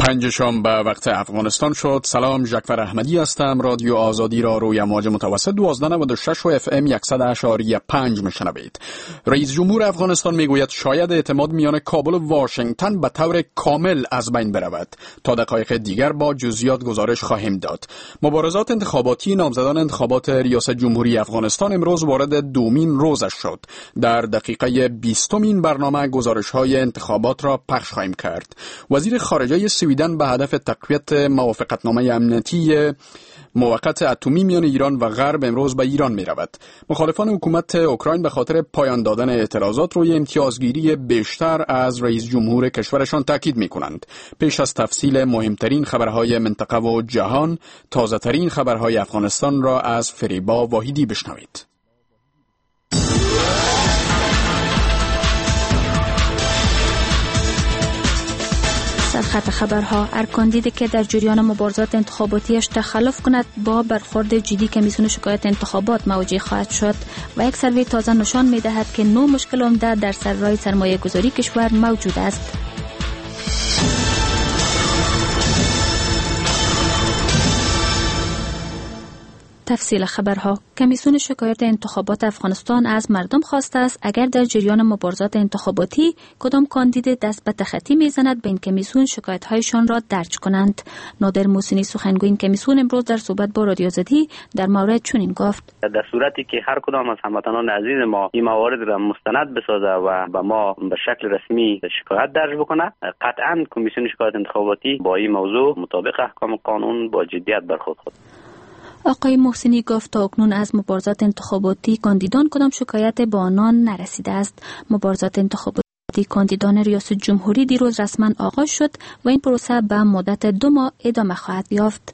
5 شام به وقت افغانستان شد. سلام، جعفر احمدی هستم. رادیو آزادی را روی امواج متوسط 1296 و اف ام 100.5 میشنوید. رئیس جمهور افغانستان میگوید شاید اعتماد میان کابل و واشنگتن به طور کامل از بین برود. تا دقایق دیگر با جزئیات گزارش خواهیم داد. مبارزات انتخاباتی نامزدان انتخابات ریاست جمهوری افغانستان امروز وارد دومین روزش شد. در دقیقه 20مین برنامه گزارش‌های انتخابات را پخش خواهیم کرد. وزیر خارجه سویدن به هدف تقویت موافقتنامه امنیتی موقت اتمی میان ایران و غرب امروز به ایران می رود. مخالفان حکومت اوکراین به خاطر پایان دادن اعتراضات روی امتیازگیری بیشتر از رئیس جمهور کشورشان تاکید می کنند. پیش از تفصیل مهمترین خبرهای منطقه و جهان، تازه ترین خبرهای افغانستان را از فریبا واحدی بشنوید. سرخط خبرها: ارکاندید که در جریان مبارزات انتخاباتیش تخلف کند با برخورد جدی کمیسیون شکایت انتخابات مواجه خواهد شد و یک سروی تازه نشان می‌دهد که 9 مشکل عمده در سرای سرمایه‌گذاری کشور موجود است. تفصیل خبرها: کمیسیون شکایت انتخابات افغانستان از مردم خواسته است اگر در جریان مبارزات انتخاباتی کدام کاندید دست به تخطی میزند به این کمیسیون شکایت‌هایشان را درج کنند. نادر محسنی سخنگوی این کمیسیون امروز در صحبت با رادیو آزادی در مورد چنین گفت: در صورتی که هر کدام از هموطنان عزیز ما این موارد را مستند بسازه و به ما به شکل رسمی شکایت درج بکنه، قطعاً کمیسیون شکایت انتخاباتی با این موضوع مطابق احکام قانون با جدیت برخورد خود. آقای محسنی گفت تا اکنون از مبارزات انتخاباتی کاندیدان کدام شکایت به آنان نرسیده است. مبارزات انتخاباتی کاندیدان ریاست جمهوری دیروز رسما آغاز شد و این پروسه به مدت 2 ماه ادامه خواهد یافت.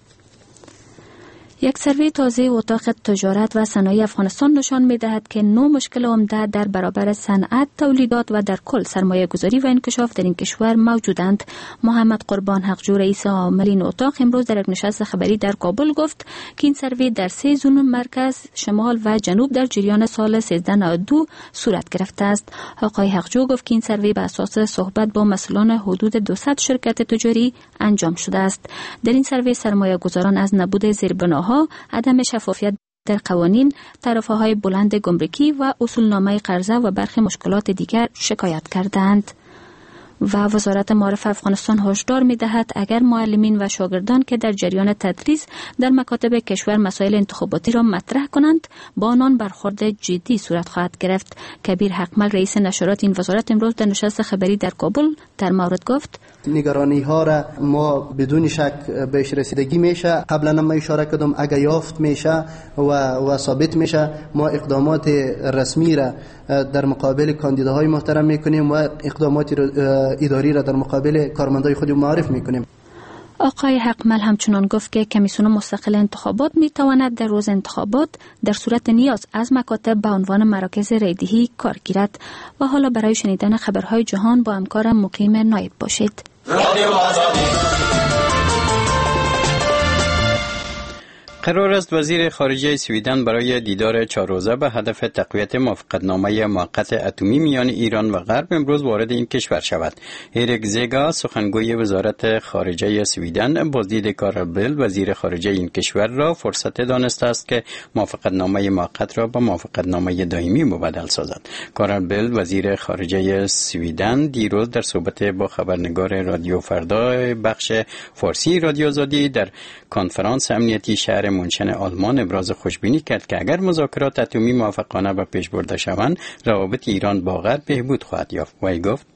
یک سروی تازه اتاق تجارت و صنایع افغانستان نشان می‌دهد که 9 مشکل عمده در برابر صنعت، تولیدات و در کل سرمایه‌گذاری و انکشاف در این کشور موجودند. محمد قربان حقجو رئیس عامل این اتاق امروز در یک نشست خبری در کابل گفت که این سروی در 3 زون مرکز، شمال و جنوب در جریان سال 1392 صورت گرفته است. آقای حقجو گفت که این سروی بر اساس صحبت با مسئولان حدود 200 شرکت تجاری انجام شده است. در این سروی سرمایه‌گذاران از نبود زیربناها، عدم شفافیت در قوانین، تعرفه‌های بلند گمرکی و اصولنامه قرضه و برخی مشکلات دیگر شکایت کردند. و وزارت معارف افغانستان هشدار می‌دهد اگر معلمین و شاگردان که در جریان تدریس در مکاتب کشور مسائل انتخاباتی را مطرح کنند با آنان برخورد جدی صورت خواهد گرفت. کبیر حقمل رئیس نشرات این وزارت امروز در نشست خبری در کابل در مورد گفت: نگرانی ها را ما بدون شک بهش رسیدگی میشه. قبلا هم اشاره کردم اگه یافت میشه و ثابت میشه ما اقدامات رسمی را در مقابل کاندیداهای محترم میکنیم و اقدامات اداری را در مقابل کارمندای خود معرف میکنیم. آقای حقمل همچنان گفت که کمیسیون مستقل انتخابات میتواند در روز انتخابات در صورت نیاز از مکاتب به عنوان مراکز رایدهی کار گیرد. و حالا برای شنیدن خبرهای جهان با همکارم مقیم نایب باشید. قرار است وزیر خارجه سویدن برای دیدار 4 روزه به هدف تقویت موافقتنامه موقت اتمی میان ایران و غرب امروز وارد این کشور شود. اریک زیگا سخنگوی وزارت خارجه سویدن بازدید کارل بیلد وزیر خارجه این کشور را فرصت دانسته است که موافقتنامه موقت را به موافقتنامه دائمی مبدل سازد. کارل بیلد وزیر خارجه سویدن دیروز در صحبت با خبرنگار رادیو فردا بخش فارسی رادیو آزادی در کنفرانس امنیتی شهر منشن آلمان ابراز خوشبینی کرد که اگر مذاکرات اتمی موافقانه به پیش برده شوند روابط ایران با غرب بهبود خواهد یافت. وی گفت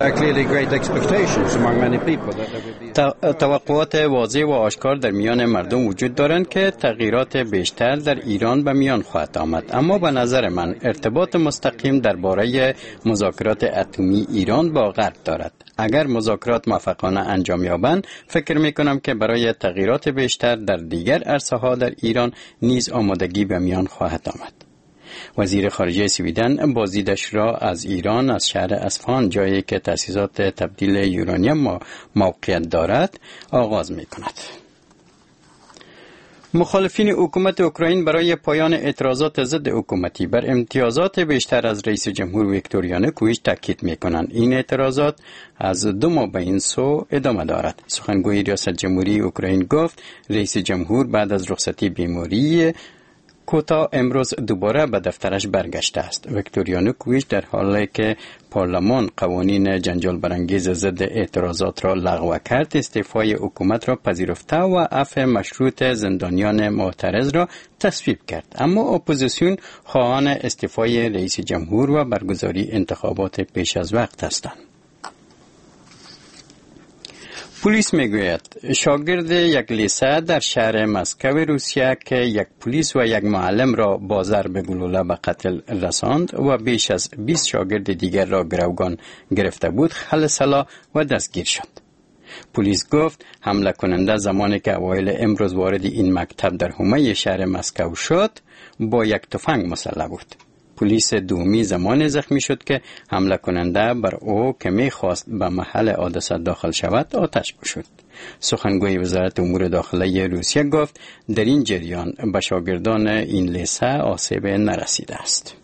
توقعات واضح و آشکار در میان مردم وجود دارند که تغییرات بیشتر در ایران به میان خواهد آمد، اما به نظر من ارتباط مستقیم درباره مذاکرات اتمی ایران با غرب دارد. اگر مذاکرات موفقانه انجام یابند فکر میکنم که برای تغییرات بیشتر در دیگر عرصه‌ها در ایران نیز آمادگی به میان خواهد آمد. وزیر خارجه سویدن بازدیدش را از ایران از شهر اصفهان، جایی که تأسیسات تبدیل یورانیم موقعیت دارد، آغاز می کند. مخالفین حکومت اوکراین برای پایان اعتراضات ضد حکومتی بر امتیازات بیشتر از رئیس جمهور ویکتور یانوکوویچ تاکید می‌کنند. این اعتراضات از 2 ماه به این سو ادامه دارد. سخنگوی ریاست جمهوری اوکراین گفت رئیس جمهور بعد از رخصتی بیماری کوتاه امروز دوباره به دفترش برگشته است. ویکتور یانوکوویچ در حالی که پارلمان قوانین جنجال برانگیز ضد اعتراضات را لغو کرد، استعفای حکومت را پذیرفته و عفو مشروط زندانیان معترض را تصویب کرد. اما اپوزیسیون خواهان استعفای رئیس جمهور و برگزاری انتخابات پیش از وقت هستند. پلیس میگوید شاگرد یک لیسه در شهر مسکو روسیه که یک پلیس و یک معلم را با ضرب گلوله به قتل رساند و بیش از 20 شاگرد دیگر را گروگان گرفته بود خلسلا و دستگیر شد. پلیس گفت حمله کننده زمانی که اوایل امروز وارد این مکتب در حومه شهر مسکو شد با یک تفنگ مسلح بود. پلیس دومی زمان زخمی شد که حمله کننده بر او که می‌خواست به محل حادثه داخل شود آتش گشود. سخنگوی وزارت امور داخلی روسیه گفت در این جریان به شاگردان این لیسه آسیب نرسیده است.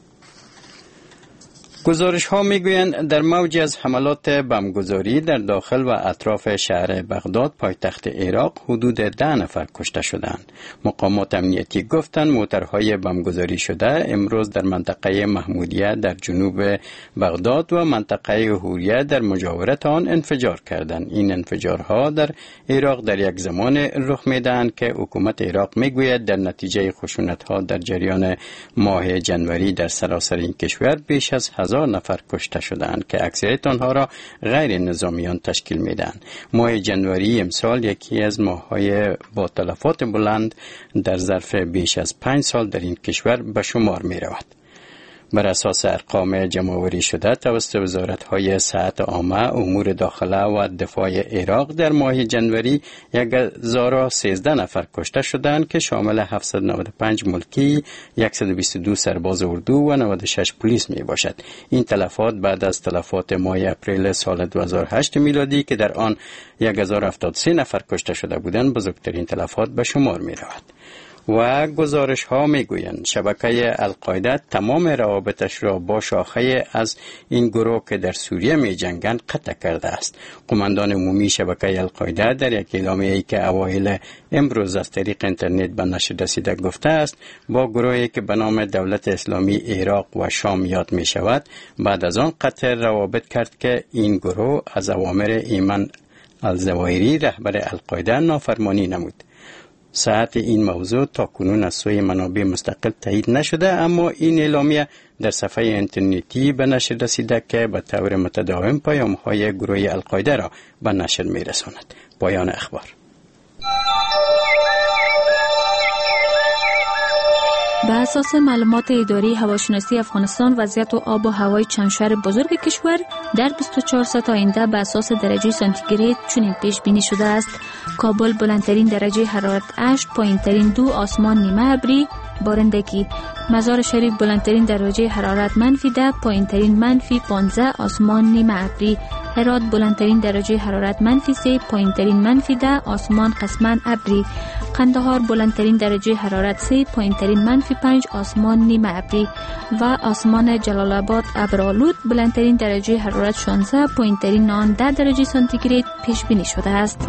گزارش ها میگویند در موج از حملات بمبگذاری در داخل و اطراف شهر بغداد پایتخت عراق حدود 10 نفر کشته شدند. مقامات امنیتی گفتند موترهای بمبگذاری شده امروز در منطقه محمودیه در جنوب بغداد و منطقه حوریه در مجاورت آن انفجار کردند. این انفجارها در عراق در یک زمان رخ میدهند که حکومت عراق میگوید در نتیجه خشونت‌ها در جریان ماه جنوری در سراسر این کشور بیش از 1000 نفر کشته شدند که اکثریت آنها را غیر نظامیان تشکیل میدهند. ماه جنوری امسال یکی از ماه‌های با تلفات بلند در ظرف بیش از 5 سال در این کشور به شمار می رود. بر اساس ارقام جمع‌آوری شده توسط وزارت‌های صحت عامه، امور داخله و دفاع عراق در ماه جنوری 1013 نفر کشته شدند که شامل 795 ملکی، 122 سرباز اردو و 96 پلیس می باشد. این تلفات بعد از تلفات ماه اپریل سال 2008 میلادی که در آن 1073 نفر کشته شده بودند بزرگترین تلفات به شمار می رود. و گزارش ها می گویند شبکه القاعده تمام روابطش را با شاخه از این گروه که در سوریه می جنگند قطع کرده است. قماندان عمومی شبکه القاعده در یک اعلامیه‌ای که اوایل امروز از طریق اینترنت به نشر رسیده گفته است با گروهی که به نام دولت اسلامی عراق و شام یاد می شود بعد از آن قطع روابط کرد که این گروه از اوامر ایمن الزواهری رهبر القاعده نافرمانی نمود. صحت این موضوع تا کنون از سوی منابع مستقل تایید نشده، اما این اعلامیه در صفحه اینترنتی به نشر رسیده که به طور متداوم پیام‌های گروه القاعده را به نشر می‌رساند. پایان اخبار. به اساس معلومات اداره هواشناسی افغانستان وضعیت و آب و هوای چند شهر بزرگ کشور در 24 ساعت آینده به اساس درجه سانتیگراد چنین پیش بینی شده است: کابل بلندترین درجه حرارت 8، پایینترین 2 آسمان نیمه ابری بارندگی. مزار شریف بلندترین درجه حرارت -10، پایینترین -15 آسمان نیمه ابری. هرات بلندترین درجه حرارت -3، پایینترین -10 آسمان قسما ابری. قندهار بلندترین درجه حرارت 3، پایینترین -5 آسمان نیمه ابری و آسمان جلال آباد ابرآلود بلندترین درجه حرارت 16، پایینترین آن 10 درجه سانتیگراد پیش بینی شده است.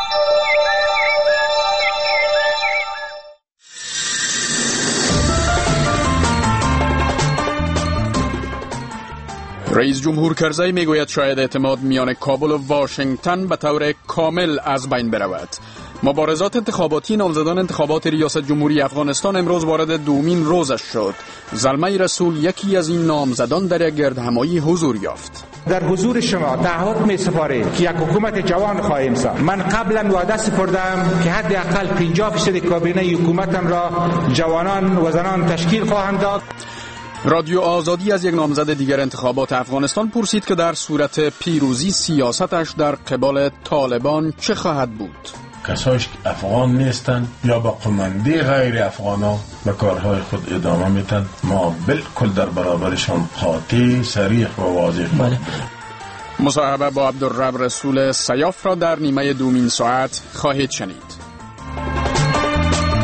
رئیس جمهور کرزی میگوید شاید اعتماد میان کابل و واشنگتن به طور کامل از بین برود. مبارزات انتخاباتی نامزدان انتخابات ریاست جمهوری افغانستان امروز وارد دومین روزش شد. زلمه رسول یکی از این نامزدان در یک گردهمایی حضور یافت. در حضور شما تعهد می سپاریم که یک حکومت جوان خواهیم ساخت. من قبلا وعده سپردم که حداقل 50% کابینه حکومتم را جوانان و زنان تشکیل خواهم داد. رادیو آزادی از یک نامزد دیگر انتخابات افغانستان پرسید که در صورت پیروزی سیاستش در قبال طالبان چه خواهد بود. کسایش که افغان نیستن یا با قمنده غیر افغانا به کارهای خود ادامه میتن، ما بالکل در برابرشان قاطع، صریح و واضح بله. مصاحبه با عبدالرب رسول سیاف را در نیمه دومین ساعت خواهید شنید.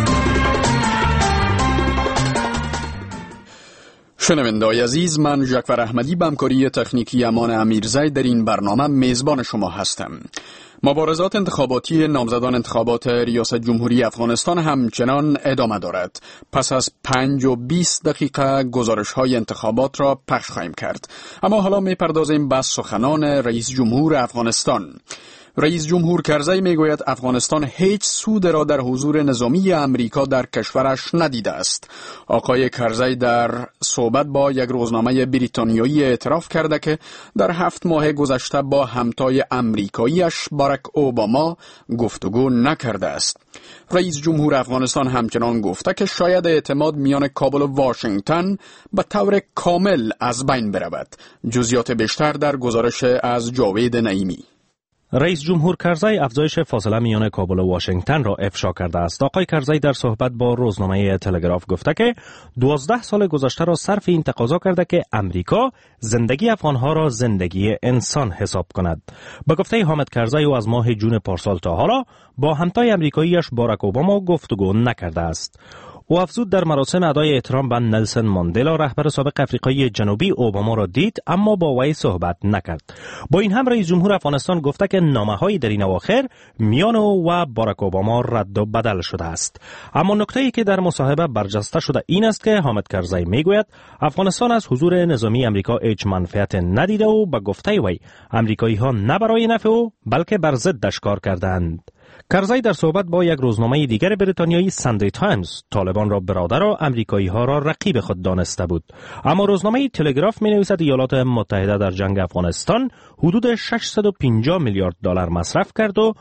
شنونده‌های عزیز، من جعفر احمدی به همکاری تکنیکی امان امیرزی در این برنامه میزبان شما هستم. مبارزات انتخاباتی نامزدان انتخابات ریاست جمهوری افغانستان همچنان ادامه دارد. پس از 5 و 20 دقیقه گزارش‌های انتخابات را پخش خواهیم کرد. اما حالا می‌پردازیم به سخنان رئیس جمهور افغانستان. رئیس جمهور کرزی میگوید افغانستان هیچ سود را در حضور نظامی امریکا در کشورش ندیده است. آقای کرزی در صحبت با یک روزنامه بریتانیایی اعتراف کرده که در 7 ماه گذشته با همتای امریکاییش باراک اوباما گفتگو نکرده است. رئیس جمهور افغانستان همچنان گفته که شاید اعتماد میان کابل و واشنگتن به طور کامل از بین برود. جزئیات بیشتر در گزارش از جاوید نعیمی. رئیس جمهور کرزی افزایش فاصله میان کابل و واشنگتن را افشا کرده است. آقای کرزی در صحبت با روزنامه تلگراف گفته که 12 سال گذشته را صرف این تقاضا کرده که امریکا زندگی افغانها را زندگی انسان حساب کند. به گفته حامد کرزی او از ماه جون پارسال تا حالا با همتای امریکاییش باراک اوباما گفتگو نکرده است. او افزود در مراسم ادای احترام به نلسن ماندلا رهبر سابق افریقای جنوبی اوباما را دید اما با وی صحبت نکرد. با این هم رئیس جمهور افغانستان گفته که نامه‌های در این اواخر میان او و باراک اوباما رد و بدل شده است. اما نکته‌ای که در مصاحبه برجسته شده این است که حامد کرزی میگوید افغانستان از حضور نظامی امریکا هیچ منفعت ندیده و به گفته وی امریکایی‌ها نه برای نفع او بلکه بر ضدش کار کردند. کرزی در صحبت با یک روزنامه دیگر بریتانیایی ساندی تایمز طالبان را برادر و امریکایی‌ها را رقیب خود دانسته بود. اما روزنامه تلگراف می‌نویسد ایالات متحده در جنگ افغانستان حدود 650 میلیارد دلار مصرف کرد و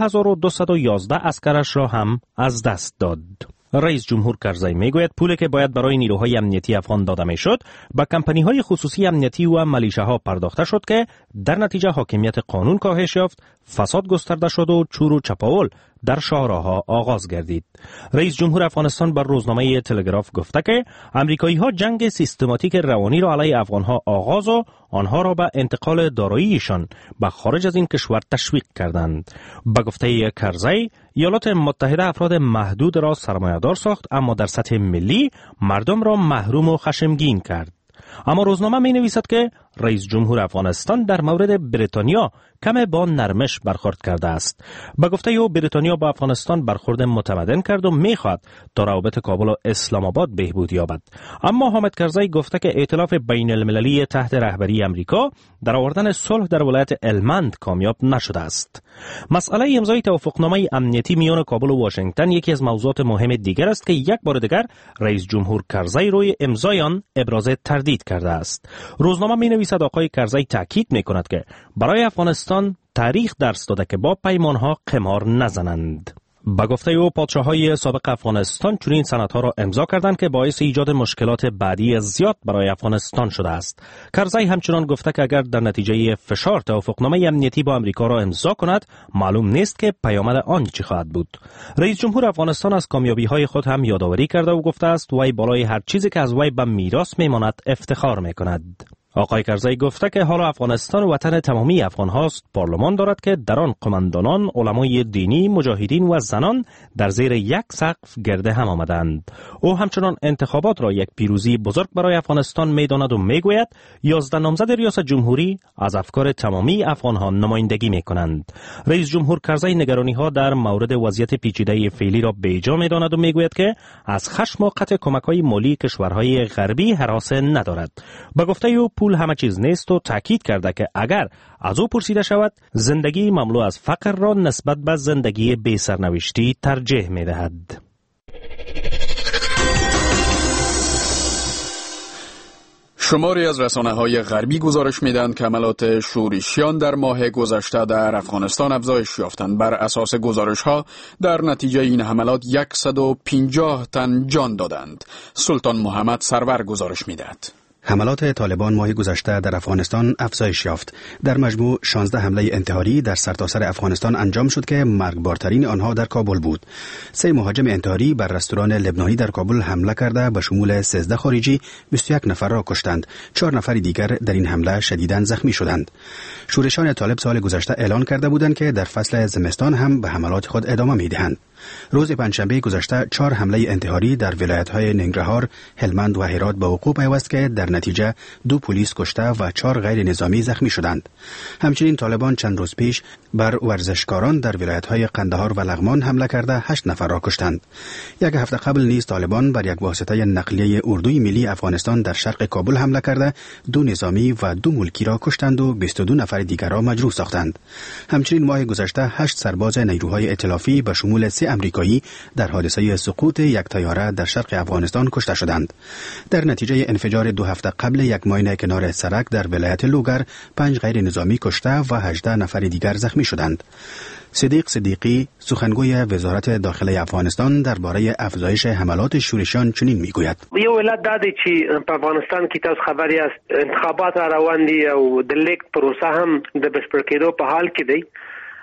2211 عسکرش را هم از دست داد. رئیس جمهور کرزی میگوید پولی که باید برای نیروهای امنیتی افغان داده میشد به کمپانی‌های خصوصی امنیتی و ملیشه‌ها پرداخته شد که در نتیجه حاکمیت قانون کاهش یافت، فساد گسترده شد و چور و چپاول در شاهراه‌ها آغاز گردید. رئیس جمهور افغانستان بر روزنامه تلگراف گفته که امریکایی‌ها جنگ سیستماتیک روانی را علیه افغان‌ها آغاز و آنها را به انتقال داراییشان به خارج از این کشور تشویق کردند. به گفته کرزی ایالات متحده افراد محدود را سرمایه‌دار ساخت اما در سطح ملی مردم را محروم و خشمگین کرد. اما روزنامه می نویسد که رئیس جمهور افغانستان در مورد بریتانیا کم با نرمش برخورد کرده است. به گفته او بریتانیا با افغانستان برخورد متمدن کرد و می خواهد تا روابط کابل و اسلام آباد بهبود یابد. اما حامد کرزی گفته که ائتلاف بین المللی تحت رهبری امریکا در آوردن صلح در ولایت هلمند کامیاب نشده است. مسئله امضای توافقنامه امنیتی میان کابل و واشنگتن یکی از موضوعات مهم دیگر است که یک بار دیگر رئیس جمهور کرزی روی امضای آن ابراز تردید کرده است. روزنامه می نویسد آقای کرزی تاکید می کند که برای افغانستان تاریخ درس داده که با پیمانها قمار نزنند. به گفته او پادشاه‌های سابق افغانستان چنین سندها را امضا کردند که باعث ایجاد مشکلات بعدی زیاد برای افغانستان شده است. کرزی همچنان گفته که اگر در نتیجه فشار توافقنامه امنیتی با امریکا را امضا کند معلوم نیست که پیامد آن چه خواهد بود. رئیس جمهور افغانستان از کامیابی‌های خود هم یادآوری کرده و گفته است وی بالای هر چیزی که از وی به میراث میماند افتخار میکند. آقای کرزی گفته که حالا افغانستان وطن تمامی افغان هاست. پارلمان دارد که در آن قماندانان، علمای دینی، مجاهدین و زنان در زیر یک سقف گرد هم آمدند. او همچنان انتخابات را یک پیروزی بزرگ برای افغانستان می‌داند و میگوید 11 نامزد ریاست جمهوری از افکار تمامی افغان ها نمایندگی می‌کنند. رئیس جمهور کرزی نگرانی ها در مورد وضعیت پیچیده فعلی را بیجا می‌داند و میگوید که از خشم و قطع کمک‌های مالی کشورهای غربی هراس ندارد. به گفته او پول همه چیز نیست و تاکید کرده که اگر از او پرسیده شود زندگی مملو از فقر را نسبت به زندگی بی سرنوشتی ترجیح می دهد. شماری از رسانه‌های غربی گزارش می‌دهند که حملات شورشیان در ماه گذشته در افغانستان افزایش یافتند. بر اساس گزارش‌ها در نتیجه این حملات 150 تن جان دادند. سلطان محمد سرور گزارش می‌دهد. حملات طالبان ماه گذشته در افغانستان افزایش یافت. در مجموع 16 حمله انتحاری در سرتاسر افغانستان انجام شد که مرگبارترین آنها در کابل بود. 3 مهاجم انتحاری بر رستوران لبنانی در کابل حمله کرده به شمول 13 خارجی 21 نفر را کشتند. 4 نفر دیگر در این حمله شدیداً زخمی شدند. شورشان طالب سال گذشته اعلان کرده بودند که در فصل زمستان هم به حملات خود ادامه می‌دهند. روز پنجشنبه گذشته 4 حمله انتحاری در ولایت‌های ننگرهار، هلمند و هرات به وقوع پیوست که در نتیجه 2 پلیس کشته و 4 غیر نظامی زخمی شدند. همچنین طالبان چند روز پیش بر ورزشکاران در ولایت‌های قندهار و لغمان حمله کرده 8 نفر را کشتند. یک هفته قبل نیز طالبان بر یک واسطه نقلیه اردوی ملی افغانستان در شرق کابل حمله کرده 2 نظامی و 2 ملکی را کشتند و 22 نفر دیگر را مجروح ساختند. همچنین ماه گذشته 8 سرباز نیروهای ائتلافی به شمول 3 امریکایی در حادثه سقوط یک طیاره در شرق افغانستان کشته شدند. در نتیجه انفجار 2 هفته قبل یک ماین کنار سرک در ولایت لوگر 5 غیر نظامی کشته و 18 نفر دیگر زخمی شدند. صدیق صدیقی سخنگوی وزارت داخله افغانستان درباره افزایش حملات شورشیان چنین میگوید: یو ولایت دادی چې په افغانستان کې تاسو خبري است انتخابات روان دي او د لیک پروسه هم د بشپړ کېدو په حال کې دی.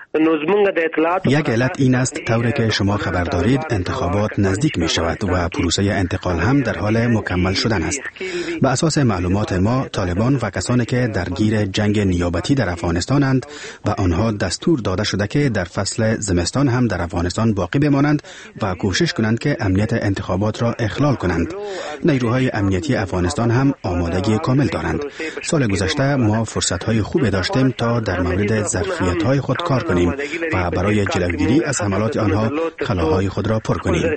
یک علت این است طوری که شما خبر دارید انتخابات نزدیک می شود و پروسه انتقال هم در حال مکمل شدن است. به اساس معلومات ما طالبان و کسانی که درگیر جنگ نیابتی در افغانستانند و آنها دستور داده شده که در فصل زمستان هم در افغانستان باقی بمانند و کوشش کنند که امنیت انتخابات را اخلال کنند. نیروهای امنیتی افغانستان هم آمادگی کامل دارند. سال گذشته ما فرصت‌های خوبی داشتیم تا در مورد ظرفیت‌های خود کار کنیم و برای جلوگیری از حملات آنها خلاهای خود را پر کنیم.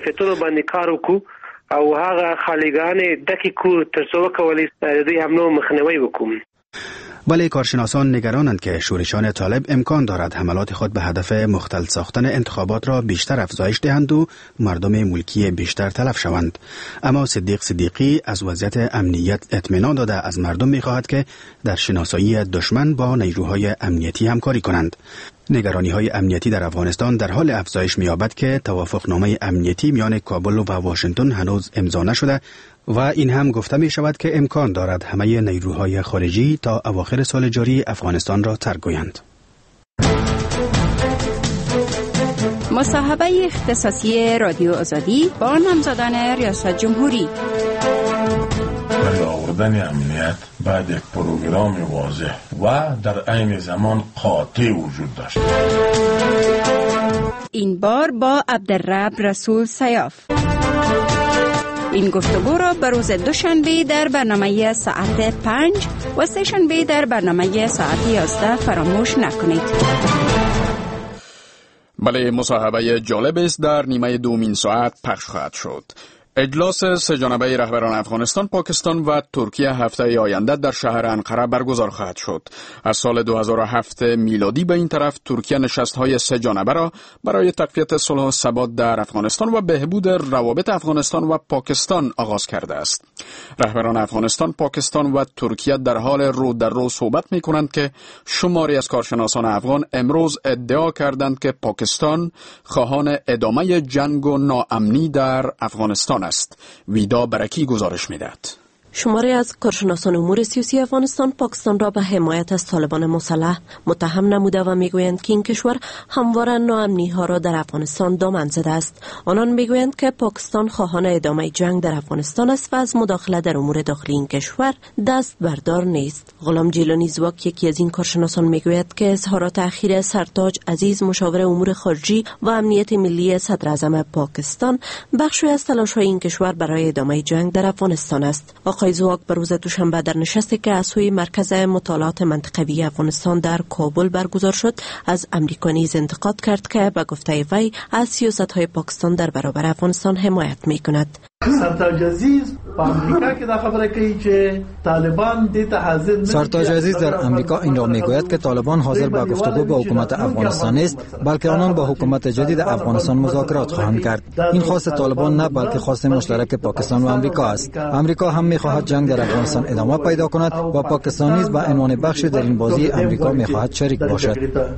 او هغه خالیګان دکی کو ترڅو کولی دوی حملو مخنیوي وکوم. ولی کارشناسان نگرانند که شورشان طالب امکان دارد حملات خود به هدف مختل ساختن انتخابات را بیشتر افزایش دهند و مردم ملکی بیشتر تلف شوند. اما صدیق صدیقی از وضعیت امنیت اطمینان داده از مردم می‌خواهد که در شناسایی دشمن با نیروهای امنیتی همکاری کنند. نگرانی‌های امنیتی در افغانستان در حال افزایش می‌یابد که توافقنامه امنیتی میان کابل و واشنگتن هنوز امضا نشده و این هم گفته می شود که امکان دارد همه نیروهای خارجی تا اواخر سال جاری افغانستان را ترک گویند. مصاحبه اختصاصی رادیو آزادی با نامزدان ریاست جمهوری. برای آوردن امنیت بعد یک پروگرام واضح و در عین زمان قاطع وجود داشت. این بار با عبدالرب رسول سیاف. این گفتگو را به روز دوشنبه در برنامه ساعت 5 و سه‌شنبه در برنامه ساعت 11 فراموش نکنید. بله، مصاحبه جالب است در نیمه دومین ساعت پخش خواهد شد. اجلاس سه‌جانبه رهبران افغانستان، پاکستان و ترکیه هفته آینده در شهر انقره برگزار خواهد شد. از سال 2007 میلادی به این طرف ترکیه نشست‌های سه‌جانبه را برای تقویت صلح و ثبات در افغانستان و بهبود روابط افغانستان و پاکستان آغاز کرده است. رهبران افغانستان، پاکستان و ترکیه در حال رو در رو صحبت می‌کنند که شماری از کارشناسان افغان امروز ادعا کردند که پاکستان خواهان ادامه جنگ و ناامنی در افغانستان است. ویدا برکی گزارش می‌دهد. شماری از کارشناسان امور سیاسی افغانستان پاکستان را به حمایت از طالبان مسلح متهم نموده و میگویند که این کشور همواره ناامنی‌ها را در افغانستان دامن زده است. آنان میگویند که پاکستان خواهان ادامه جنگ در افغانستان است و از مداخله در امور داخلی این کشور دست بردار نیست. غلام جیلانی زواک، یکی از این کارشناسان، میگوید که اظهارات اخیر سرتاج عزیز، مشاور امور خارجی و امنیت ملی صدر اعظم پاکستان، بخشی از تلاش‌های این کشور برای ادامه جنگ در افغانستان است. آقای زواک بر روز دوشنبه در نشستی که از سوی مرکز مطالعات منطقوی افغانستان در کابل برگزار شد از امریکا نیز انتقاد کرد که به گفته وی از سیاست‌های پاکستان در برابر افغانستان حمایت می‌کند. سرتاج عزیز با امریکا که دا خبره کوي چې طالبان دې ته حاضر نه. سرتاج عزیز در امریکا این را میگوید که طالبان حاضر به گفتگو با حکومت افغانستان است، بلکه آنان با حکومت جدید افغانستان مذاکرات خواهند کرد. این خواست طالبان نه، بلکه خواست مشترک پاکستان و امریکا است. امریکا هم میخواهد جنگ در افغانستان ادامه پیدا کند و پاکستان نیز به عنوان بخشی در این بازی امریکا میخواهد شریک باشد.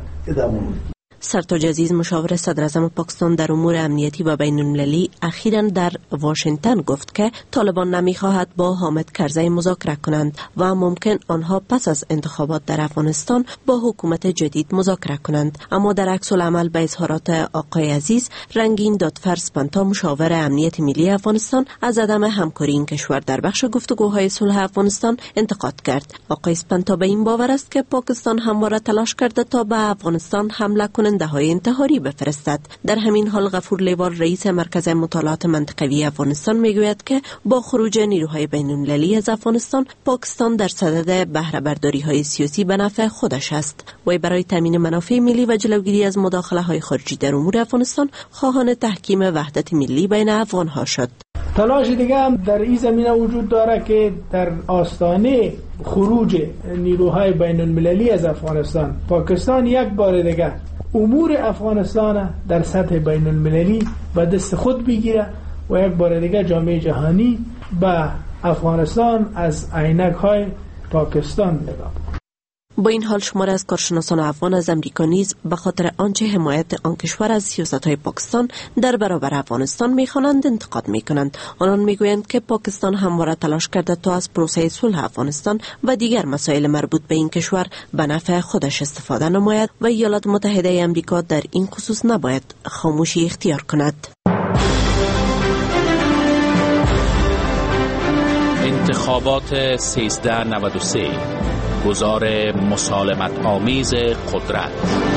سرتاج عزیز، مشاور صدر اعظم پاکستان در امور امنیتی و بین المللی، اخیراً در واشنگتن گفت که طالبان نمیخواهد با حامد کرزی مذاکره کنند و ممکن آنها پس از انتخابات در افغانستان با حکومت جدید مذاکره کنند. اما در عکس العمل به اظهارات آقای عزیز، رنگین دادفر اسپنتا، مشاور امنیت ملی افغانستان، از عدم همکاری این کشور در بخش گفتگوهای صلح افغانستان انتقاد کرد. آقای اسپنتا به این باور است که پاکستان همواره تلاش کرده تا به افغانستان حمله کنند راننده‌های انتحاری بفرستد. در همین حال غفور لیوال رئیس مرکز مطالعات منطقوی افغانستان میگوید که با خروج نیروهای بین‌المللی از افغانستان، پاکستان در صدد بهره برداری‌های سیاسی به نفع خودش است. وی برای تامین منافع ملی و جلوگیری از مداخله‌های خارجی در امور افغانستان خواهان تحکیم وحدت ملی بین افغان‌ها شد. تلاش دیگه هم در این زمینه وجود داره که در آستانه خروج نیروهای بین المللی از افغانستان، پاکستان یک بار دیگه امور افغانستان در سطح بین المللی به دست خود بگیره و یک بار دیگه جامعه جهانی به افغانستان از عینک‌های پاکستان نگاه. با این حال شمار از کارشناسان افغان از امریکا نیز به خاطر آنچه حمایت آن کشور از سیاست‌های پاکستان در برابر افغانستان می‌خوانند انتقاد می‌کنند. آنان می‌گویند که پاکستان همواره تلاش کرده تا از پروسه صلح افغانستان و دیگر مسائل مربوط به این کشور به نفع خودش استفاده نماید و ایالات متحده آمریکا در این خصوص نباید خاموشی اختیار کند. انتخابات 1393 گزار مسالمت آمیز قدرت.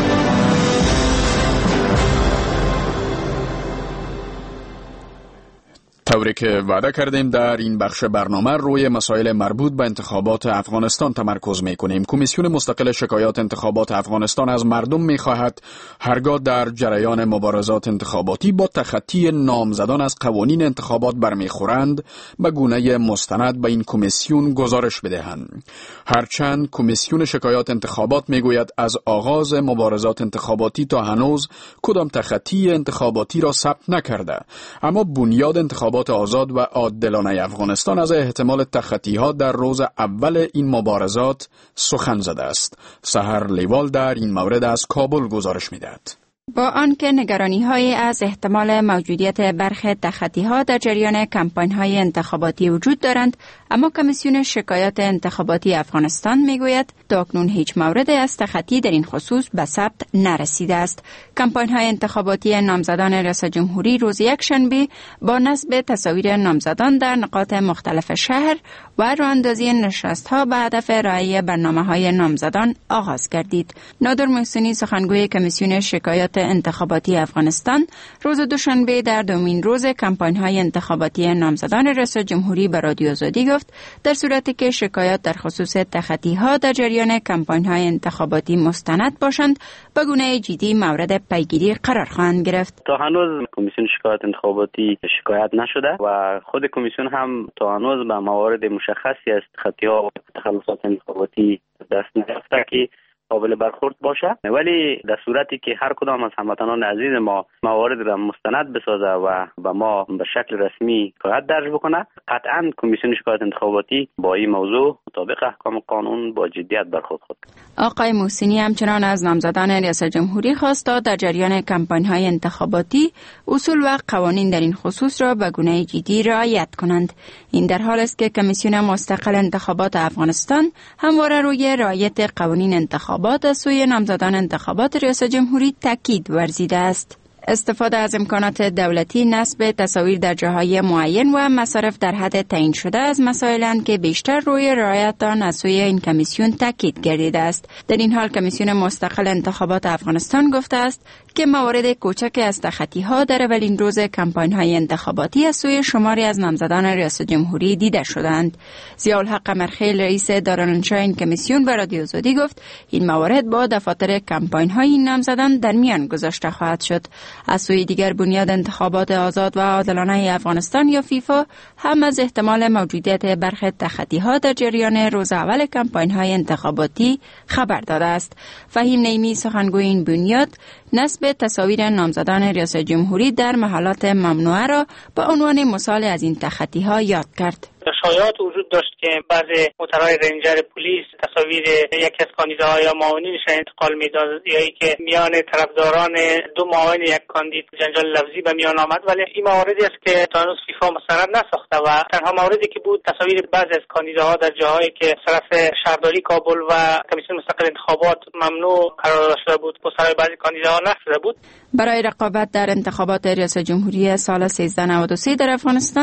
طوری که وعده کردیم در این بخش برنامه روی مسائل مربوط به انتخابات افغانستان تمرکز می‌کنیم. کمیسیون مستقل شکایات انتخابات افغانستان از مردم می‌خواهد هرگاه در جریان مبارزات انتخاباتی با تخطی نامزدان از قوانین انتخابات برمیخورند به گونه مستند به این کمیسیون گزارش بدهند. هرچند کمیسیون شکایات انتخابات میگوید از آغاز مبارزات انتخاباتی تا هنوز کدام تخطی انتخاباتی را ثبت نکرده، اما بنیاد انتخابات آزاد و عادلانه افغانستان از احتمال تخطی‌ها در روز اول این مبارزات سخن زده است. سحر لیوال در این مورد از کابل گزارش می‌دهد. با آنکه نگرانی‌های از احتمال موجودیت برخی تخطی‌ها در جریان کمپاین‌های انتخاباتی وجود دارند، اما کمیسیون شکایات انتخاباتی افغانستان میگوید تاکنون هیچ مورد از تخطی در این خصوص به ثبت نرسیده است. کمپاین‌های انتخاباتی نامزدان ریاست جمهوری روز یکشنبه با نصب تصاویر نامزدان در نقاط مختلف شهر و راه‌اندازی نشست‌ها به هدف ارائه برنامه‌های نامزدان آغاز گردید. نادر محسنی سخنگوی کمیسیون شکایات انتخاباتی افغانستان روز دوشنبه در دومین روز کمپاین‌های انتخاباتی نامزدان ریاست جمهوری به رادیو آزادی گفت در صورتی که شکایات در خصوص تخطی‌ها در جریان کمپاین‌های انتخاباتی مستند باشند به گونه جدی مورد پیگیری قرار خواهند گرفت. تا هنوز کمیسیون شکایات انتخاباتی شکایت نشده و خود کمیسیون هم تا هنوز به موارد مشخصی از تخطی‌ها و تخلفات انتخاباتی دست نیافته که قابل برخورد باشه، ولی در صورتی که هر کدام از هموطنان عزیز ما موارد را مستند بسازه و به ما به شکل رسمی شکایت درج بکنه، قطعا کمیسیون شکایات انتخاباتی با این موضوع مطابق احکام قانون با جدیت برخورد خود. آقای محسنی همچنان از نامزدان ریاست جمهوری خواست تا در جریان کمپاین‌های انتخاباتی اصول و قوانین در این خصوص را به گونه جدی رعایت کنند. این در حالی است که کمیسیون مستقل انتخابات افغانستان همواره روی رعایت قوانین انتخابات از سوی نامزدان انتخابات ریاست جمهوری تاکید ورزیده است. استفاده از امکانات دولتی، نصب تصاویر در جاهای معین و مصارف در حد تعیین شده از مسائلند که بیشتر روی رعایت آن از سوی این کمیسیون تاکید گردیده است. در این حال کمیسیون مستقل انتخابات افغانستان گفته است که موارد کوچک از تخطی‌ها در اولین روز کمپاین‌های انتخاباتی از سوی شماری از نامزدان ریاست جمهوری دیده شدند. ضیاءالحق قمرخیل رئیس دارالانشا این کمیسیون به رادیو آزادی گفت این موارد با دفاتر کمپاین‌های این نامزدان در میان گذاشته خواهد شد. از سوی دیگر بنیاد انتخابات آزاد و عادلانه افغانستان یا فیفا هم از احتمال موجودیت برخی تخطی‌ها در جریان روز اول کمپاین‌های انتخاباتی خبر داده است. فهیم نیمی سخنگوی این بنیاد نصب تصاویر نامزدان ریاست جمهوری در محلات ممنوعه را به عنوان مثال از این تخطی‌ها یاد کرد. شایعات وجود داشت که بعضی موتورهای رنجر پلیس تصاویر یکی از کاندیداها یا معاونینش انتقال میداد، یا که میان طرفداران دو معاون یک کاندید جنجال لفظی به میان آمد، ولی این مواردی است که تا هنوز فیفا مستند نساخته و تنها موردی که بود تصاویر بعضی از کاندیداها در جاهایی که طرف شهرداری کابل و کمیسیون مستقل انتخابات ممنوع قرار داشته بود، پسترهای بعضی کاندیداها نشده بود. برای رقابت در انتخابات ریاست جمهوری سال 1393 در افغانستان،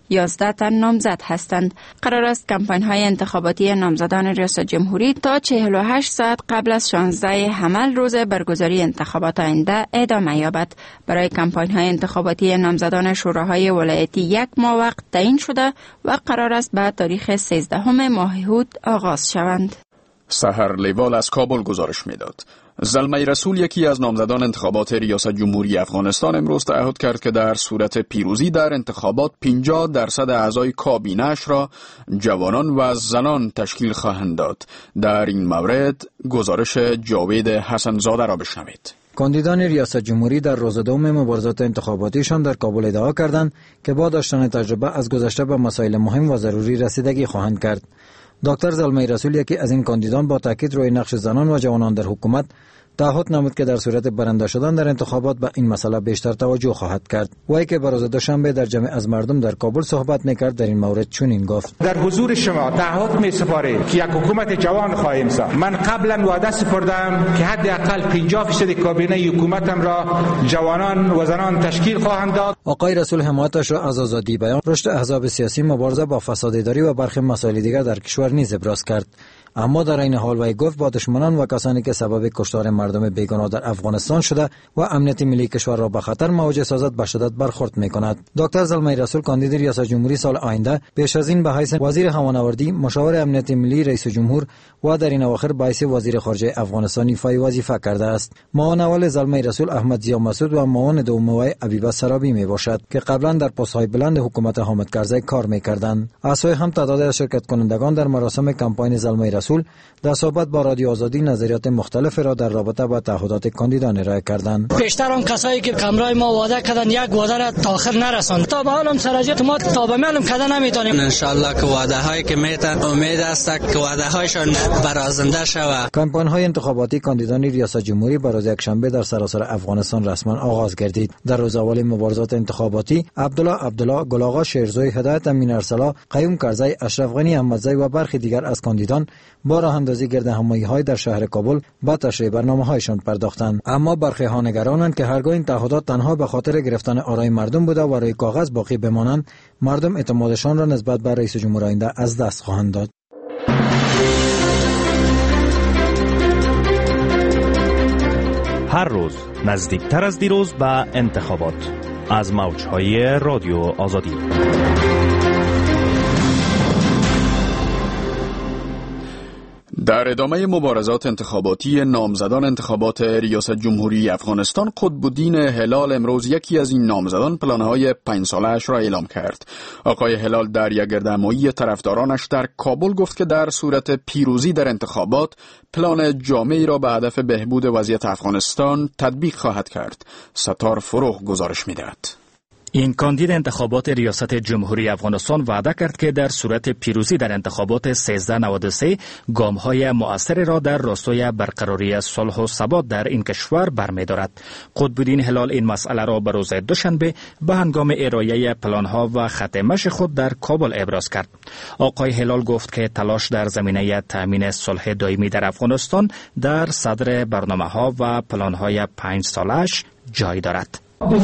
11 تن نامزد هستند. قرار است کمپاین‌های انتخاباتی نامزدان ریاست جمهوری تا 48 ساعت قبل از 16 حمل روز برگزاری انتخابات آینده ادامه یابد. برای کمپاین‌های انتخاباتی نامزدان شوراهای ولایتی 1 ماه وقت تعیین شده و قرار است به تاریخ 13 ماه هود آغاز شوند. سحر لیوال از کابل گزارش میداد. زلمه رسول یکی از نامزدان انتخابات ریاست جمهوری افغانستان امروز تعهد کرد که در صورت پیروزی در انتخابات 50% اعضای کابینه‌اش را جوانان و زنان تشکیل خواهند داد. در این مورد گزارش جاوید حسنزاده را بشنوید. کاندیدان ریاست جمهوری در روز دوم مبارزات انتخاباتیشان در کابل ادعا کردند که با داشتن تجربه از گذشته به مسائل مهم و ضروری رسیدگی خواهند کرد. دکتر زلمه رسول یکی از این کاندیدان با تاکید روی نقش زنان و جوانان در حکومت تعهد نمود که در صورت برنده شدن در انتخابات به این مسئله بیشتر توجه خواهد کرد. وی که روز دوشنبه در جمع از مردم در کابل صحبت میکرد در این مورد چنین گفت: در حضور شما تعهد می‌سپاریم که یک حکومت جوان خواهیم ساخت. من قبلا وعده سپردم که حداقل 50% کابینه حکومتم را جوانان و زنان تشکیل خواهند داد. آقای رسول حمایتش را از آزادی بیان، رشد احزاب سیاسی، مبارزه با فساد اداری و برخی مسائل دیگر در کشور نیز ابراز کرد. اما در این حال وی گفت با دشمنان و کسانی که سبب کشتار مردم بیگناه در افغانستان شده و امنیت ملی کشور را به خطر مواجه سازد به شدت برخورد می‌کند. دکتر زلمه رسول کاندید ریاست جمهوری سال آینده پیش از این به حیث وزیر هوانوردی، مشاور امنیت ملی رئیس جمهور و در این اواخر به حیث وزیر خارجه افغانستان ایفای وظیفه کرده است. معاون اول زلمه رسول احمد ضیا مسعود و معاون دوم وی عبیبه سرابی میباشد که قبلا در پست‌های بلند حکومت حامد کرزی کار می‌کردند. از هم تعداد از شرکت کنندگان در مراسم کمپاین زلمه رسول در صحبت با رادیو آزادی نظریات مختلف را در رابطه با تعهدات کاندیدان ارائه کردند. بیشتر اون کسایی که کمرای ما وعده کردن یک وعده را تا آخر نرساند. تا به حال هم سراجت ما تا به معلوم کردن نمیتونیم. ان شاء الله که وعده هایی که میتن امید است که وعده هایشان برآورده شود. کمپاین های انتخاباتی کاندیدان ریاست جمهوری بر روز یکشنبه در سراسر افغانستان رسما آغاز گردید. در روز اول مبارزات انتخاباتی عبدالله گلاغا شیرزوی، هدایت امین ارسلا، قیوم کرزی، اشرف غنی احمدزی و برخی دیگر از کاندیدان با راه اندازی گرد همایی‌های در شهر کابل با تشریح برنامه‌هایشان پرداختند. اما برخی ها نگرانند که هرگاه این تعهدات تنها به خاطر گرفتن آرای مردم بوده و روی کاغذ باقی بمانند، مردم اعتمادشان را نسبت به رئیس جمهور آینده از دست خواهند داد. هر روز نزدیکتر از دیروز به انتخابات از موج‌های رادیو آزادی. در ادامه مبارزات انتخاباتی نامزدان انتخابات ریاست جمهوری افغانستان، قطب‌الدین هلال امروز یکی از این نامزدان پلان‌های 5 ساله‌اش را اعلام کرد. آقای هلال در یک گردهمایی طرفدارانش در کابل گفت که در صورت پیروزی در انتخابات پلان جامعی را به هدف بهبود وضعیت افغانستان تطبیق خواهد کرد. ستار فروغ گزارش می‌دهد. این کاندید انتخابات ریاست جمهوری افغانستان وعده کرد که در صورت پیروزی در انتخابات 1393 گام‌های مؤثری را در راستای برقراری صلح و ثبات در این کشور برمی‌دارد. قطب‌الدین هلال این مسئله را به روز دوشنبه به هنگام ارائه پلان‌ها و خط مشی خود در کابل ابراز کرد. آقای هلال گفت که تلاش در زمینه تامین صلح دائمی در افغانستان در صدر برنامه‌ها و پلان‌های 5 ساله‌اش جای دارد.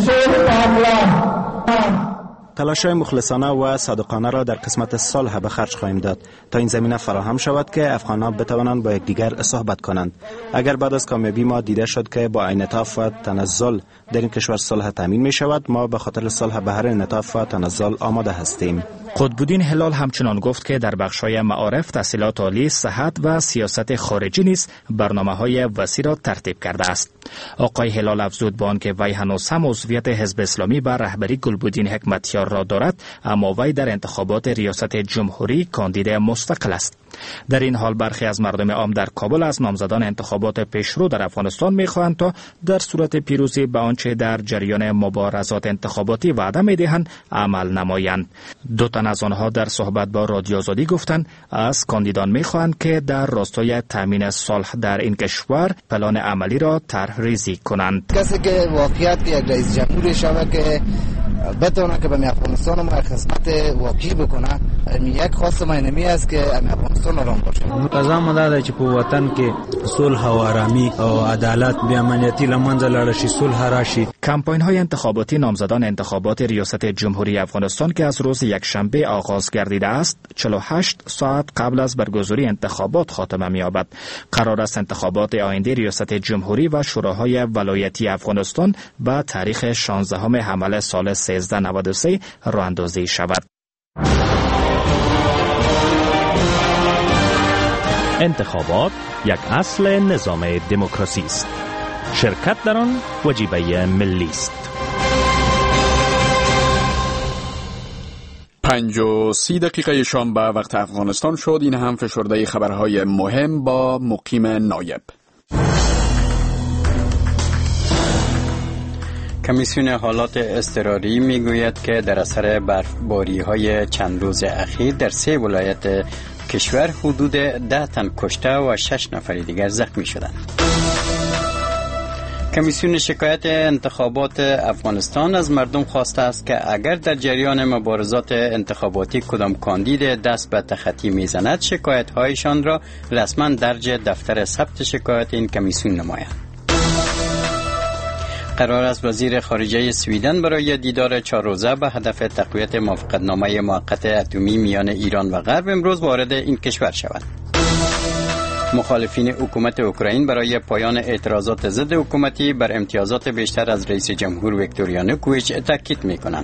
تلاش‌های مخلصانه و صادقانه را در قسمت صلح به خرج خواهیم داد تا این زمینه فراهم شود که افغان‌ها بتوانند با یکدیگر صحبت کنند. اگر بعد از کامیابی ما دیده شد که با انعطاف و تنزل در این کشور صلح تامین می شود، ما به خاطر صلح به هر انعطاف و تنزل آماده هستیم. قطب‌الدین هلال همچنان گفت که در بخش‌های معارف، تحصیلات عالی، صحت و سیاست خارجی نیز برنامه‌های وسیع را ترتیب کرده است. آقای هلال افزود به آنکه وی هنوز هم عضویت حزب اسلامی بر رهبری گلبدین حکمتیار را دارد، اما وی در انتخابات ریاست جمهوری کاندید مستقل است. در این حال برخی از مردم عام در کابل از نامزدان انتخابات پیشرو در افغانستان می‌خواهند تا در صورت پیروزی به آنچه در جریان مبارزات انتخاباتی وعده می‌دهند عمل نمایند. دو تن از آنها در صحبت با رادیو آزادی گفتند از کاندیدان می‌خواهند که در راستای تامین صلح در این کشور پلان عملی را طرح ریزی کنند. کسی که واقعیت یک رئیس جمهور شود که بتونه که به افغانستان ما خدمت واقعی بکنه، یک خواست ما اینمی است که افغانستان آرام باشه. قضا مداده چې په وطن کې صلح و آرامی او عدالت بی امنیتی لمنځه لاړ شي، صلح راشي. کمپاین های انتخاباتی نامزدان انتخابات ریاست جمهوری افغانستان که از روز یکشنبه آغاز گردیده است 48 ساعت قبل از برگزاری انتخابات خاتمه می‌یابد. قرار است انتخابات آینده ریاست جمهوری و شوراهای ولایتی افغانستان به تاریخ 16 حمل سال 1393 راه اندازی شود. انتخابات یک اصل نظام دموکراسی است. شرکت در آن وجیبه ملی است. 5:30 شام به وقت افغانستان شد. این هم فشرده خبرهای مهم با مقیم نایب. کمیسیون حالات اضطراری میگوید که در اثر برفباری‌های چند روز اخیر در 3 ولایت کشور حدود 10 تن کشته و 6 نفر دیگر زخمی شدند. کمیسیون شکایت انتخابات افغانستان از مردم خواسته است که اگر در جریان مبارزات انتخاباتی کدام کاندید دست به تخطی میزند شکایت‌هایشان را رسما درج دفتر ثبت شکایت این کمیسیون نمایند. قرار است وزیر خارجه سویدن برای دیدار 4 روزه به هدف تقویت موافقتنامه موقت اتمی میان ایران و غرب امروز وارد این کشور شود. مخالفین حکومت اوکراین برای پایان اعتراضات ضد حکومتی بر امتیازات بیشتر از رئیس جمهور ویکتور یانوکوویچ تاکید می‌کنند.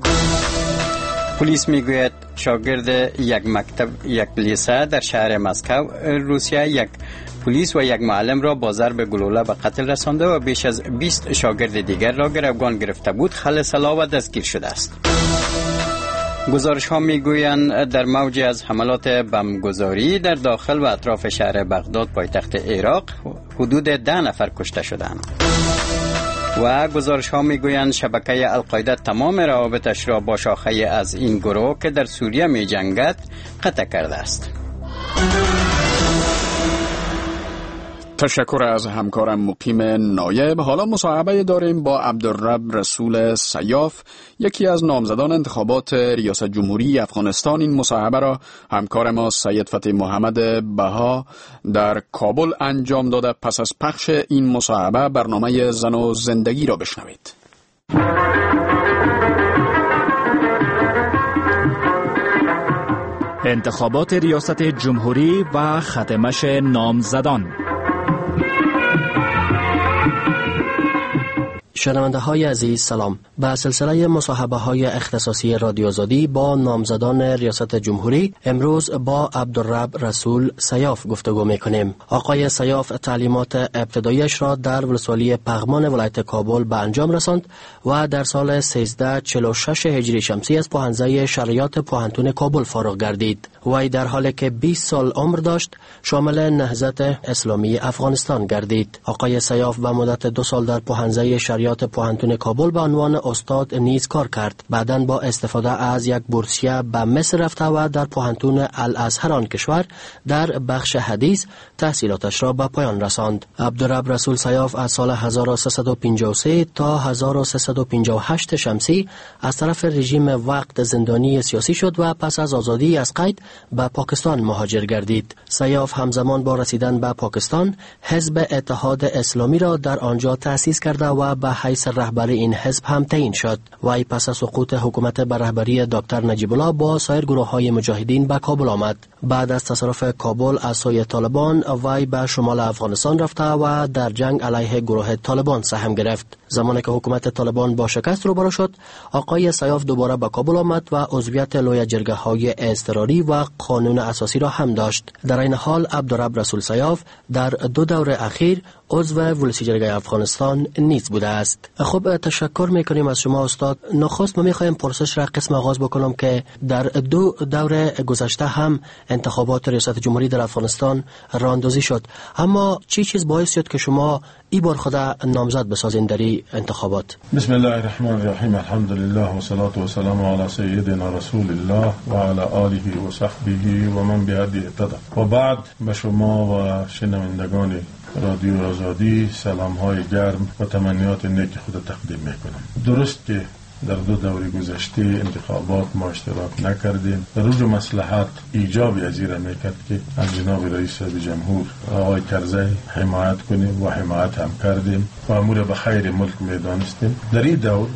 پلیس میگوید شاگرد یک لیسه در شهر مسکو روسیه یک پلیس و یک معلم را با ضرب گلوله به قتل رسانده و بیش از 20 شاگرد دیگر را گروگان گرفته بود. خلع سلاح و دستگیر شده است. گزارش ها میگویند در موج از حملات بمبگذاری در داخل و اطراف شهر بغداد پایتخت عراق حدود 10 نفر کشته شدند. و گزارش ها میگویند شبکه القاعده تمام روابطش را با شاخه از این گروه که در سوریه می جنگد قطع کرده است. تشکر از همکارم مقیم نایب. حالا مصاحبه داریم با عبدالرب رسول سیاف، یکی از نامزدان انتخابات ریاست جمهوری افغانستان. این مصاحبه را همکار ما سید فتح محمد بها در کابل انجام داده. پس از پخش این مصاحبه برنامه زن و زندگی را بشنوید. انتخابات ریاست جمهوری و ختمش نامزدان. شنونده های عزیز سلام. به سلسله مصاحبه های اختصاصی رادیو آزادی با نامزدان ریاست جمهوری امروز با عبدالرب رسول سیاف گفتگو میکنیم. آقای سیاف تعلیمات ابتداییش را در ولسوالی پغمان ولایت کابل به انجام رساند و در سال 1346 هجری شمسی از پوهنځی شریعت پوهنتون کابل فارغ گردید. وی در حالی که 20 سال عمر داشت شامل نهضت اسلامی افغانستان گردید. آقای سیاف به مدت 2 سال در پوهنځی شریعت پوهنتون کابل به عنوان استاد نیز کار کرد. بعداً با استفاده از یک بورسیه به مصر رفته و در پوهنتون الازهر آن کشور در بخش حدیث تحصیلاتش را به پایان رساند. عبدالرب رسول سیاف از سال 1353 تا 1358 شمسی از طرف رژیم وقت زندانی سیاسی شد و پس از آزادی از قید به پاکستان مهاجر گردید. سیاف همزمان با رسیدن به پاکستان حزب اتحاد اسلامی را در آنجا تأسیس کرده و به حیث رهبر این حزب هم تعیین شد. وی پس از سقوط حکومت به رهبری دکتر نجیب الله با سایر گروه‌های مجاهدین به کابل آمد. بعد از تصرف کابل از سوی طالبان وی به شمال افغانستان رفته و در جنگ علیه گروه طالبان سهم گرفت. زمانی که حکومت طالبان با شکست روبرو شد، آقای سیاف دوباره به کابل آمد و عضویت لوی جرگه‌های اضطراری و قانون اساسی را هم داشت. در این حال عبدالرب رسول سیاف در 2 دور اخیر عضو ولسی جرگه افغانستان نیز بوده است. خب تشکر میکنیم از شما استاد. نخست ما میخوایم پرسش را قسم آغاز بکنم که در 2 دور گذشته هم انتخابات ریاست جمهوری در افغانستان راه اندازی شد، اما چی چیز باعث شد که شما این بار خود نامزد بسازین در این انتخابات؟ بسم الله الرحمن الرحیم. الحمدلله و صلات و سلام علی سیدنا رسول الله و علی آله و صحبه و من بهدی اهتدى. و بعد به شما و شنوندگان رادیو آزادی سلام های گرم و تمنیات نیک خود تقدیم میکنم. درست که در 2 دوره گذشته انتخابات ما اشتراک نکردیم. روز مصلحت ایجابی از این میکرد که از جناب رئیس جمهور آقای کرزی حمایت کنیم و حمایت هم کردیم و امور به خیر ملک میدانستیم. در این دور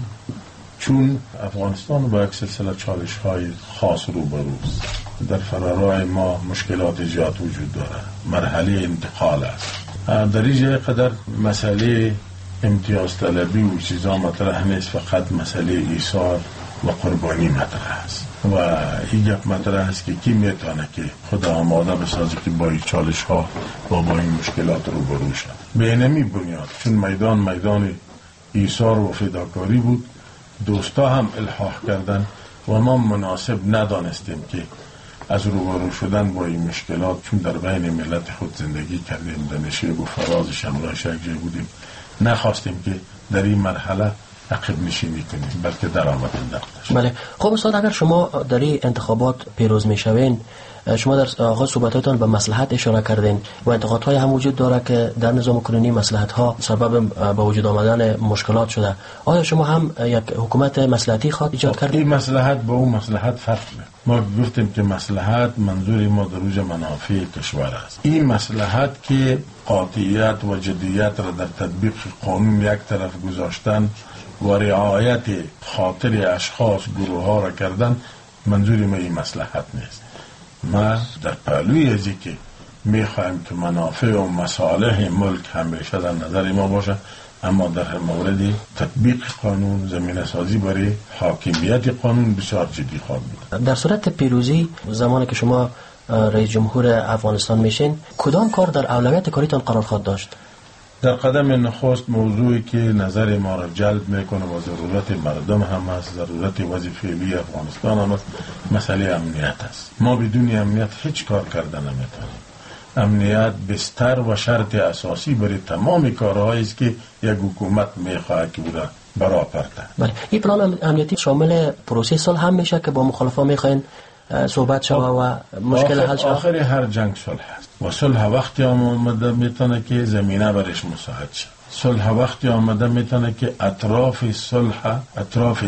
چون افغانستان با یک سلسله چالش های خاص روبروست، در فرارای ما مشکلات زیاد وجود داره، مرحله انتقال است. در اینجا قدر مسئله امتیاز طلبی و چیزا مطرح نیست، فقط مسئله ایثار و قربانی مطرح است و این گپ مطرح است که کی میتونه که خود آماده بسازه که با این چالش ها با این مشکلات روبرو شد. به اینمی بنیاد چون میدان ایثار و فداکاری بود، دوستا هم الحاح کردن و ما مناسب ندانستیم که از روبرو شدن با این مشکلات، چون در بین ملت خود زندگی کردیم، در نشیب و فراز شمرایش یک جای بودیم، نخواستیم که در این مرحله عقب نشینی کنیم بلکه در آمد انداختیم. بله. خب استاد، اگر شما در این انتخابات پیروز میشوین، شما در آغاز صحبتاتون به مصلحت اشاره کردین و انتقادهای هم وجود داره که در نظام کنونی مصلحت ها سبب به وجود آمدن مشکلات شده. آیا شما هم یک حکومت مصلحتی خواهد ایجاد کردین؟ این مصلحت با اون مصلحت فرق داره. ما گفتیم که مصلحت منظور ما در اوج منافع کشور است. این مصلحت که قاطعیت و جدیت را در تطبیق قانون یک طرف گذاشتن و رعایت خاطر اشخاص گروه ها را کردن، منظور ما این مصلحت نیست. ما در پهلوی ازی که میخوایم که منافع و مصالح ملک همیشه در نظر ما باشه، اما در مورد تطبیق قانون، زمینه سازی برای حاکمیت قانون بسیار جدی خواهد بود. در صورت پیروزی زمانی که شما رئیس جمهور افغانستان میشین، کدام کار در اولویت کاریتان قرار خواهد داشت؟ در قدم نخست موضوعی که نظر ما را جلب میکنه و ضرورت مردم هم است، ضرورت وضع فعلی افغانستان هم است، مسئله امنیت است. ما بدون امنیت هیچ کار کردن نمیتونیم. امنیت بستر و شرط اساسی برای تمام کارهایی است که یک حکومت میخواهد که بوده برآورده. بله. این پلان امنیتی شامل پروسه صلح هم میشه که با مخالفان میخواین صحبت شوه و مشکل حل شوه؟ آخر هر جنگ صلح است و صلح وقتی آمده میتونه که زمینه برش مساعد شد. صلح وقتی آمده میتونه که اطراف صلح، اطراف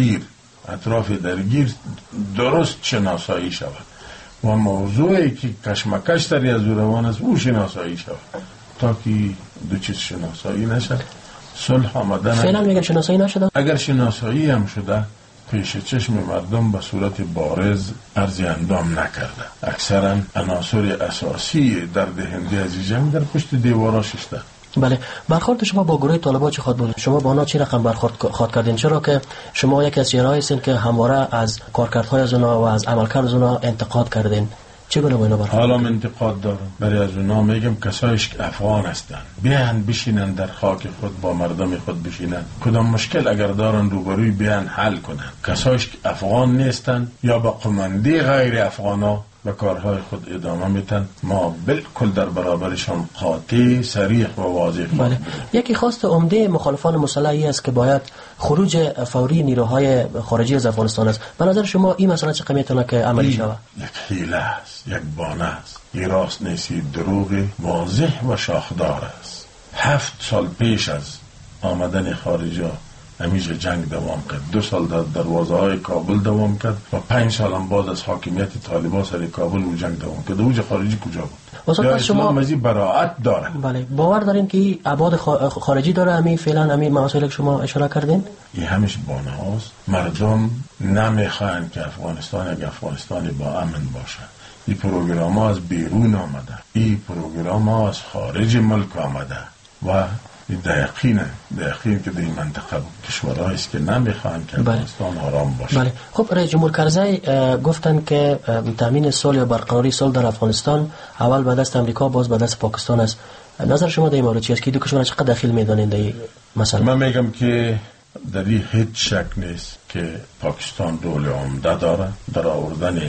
درگیر درست شناسایی شود و موضوعی که کشمکش تری از روان است او شناسایی شود. تا که دو چیز شناسایی نشد صلح آمده نشد. فعلا میگن شناسایی نشده؟ اگر شناسایی هم شده پیش چشم مردم به صورت بارز ارزی اندام نکرده. اکثرا عناصر اساسی در دهنده از جنگ در پشت دیوارا شسته. بله. برخورد شما با گروه طالبان چه خواهد بود؟ شما با آنها چه رقم برخورد خواهد کردین؟ چرا که شما یک از چهرهایی هستین که همواره از کارکردهای از اونها و از عملکرد از اونها انتقاد کردین. چگونه با اینا برخورد؟ حالا من انتقاد دارم. برای از اونها میگم کسایش که افغان هستن بیان بشینن در خاک خود با مردم خود بشینن، کدام مشکل اگر دارن روبروی بیان حل کنن. کسایش که افغان نیستن یا با قماندی غیر افغانا به کارهای خود ادامه میتن، ما بالکل در برابرشان قاطع، صریح و واضح. بله. یکی خواست عمده مخالفان مسلحی است که باید خروج فوری نیروهای خارجی از افغانستان است. به نظر شما این مسئله چه میتونه که عملی شود؟ یک حیله است، یک بانه است. این راست نیست، دروغ واضح و شاخدار است. 7 سال پیش از آمدن خارجی همیشه جنگ دوام کرد. 2 سال در دروازه های کابل دوام کرد و 5 سال هم بعد از حاکمیت طالبان سر کابل و جنگ دوام کرد. اوج خارجی کجا بود؟ یا اسلام از این براعت داره؟ بله. باور دارین که ابعاد خارجی داره؟ همین فعلا همین مسائلی که شما اشاره کردین این همش بانه هاست. مردم نمیخوان که افغانستان یک افغانستان با امن باشه. این پروگرام ها از بیرون آمده، این پروگرام ها از خارج ملک آمده و دقیقین که در این منطقه کشورهایی است که نمیخوان که افغانستان آرام باشه. بله. خب رئیس جمهور کرزی گفتن که تامین صلح یا برقراری صلح در افغانستان اول به دست امریکا باز به دست پاکستان است. نظر شما در این مورد چیست که دو کشورها چقدر دخیل میدانند در این مسئله؟ من میگم که در این هیچ شک نیست که پاکستان رول عمده داره در آوردن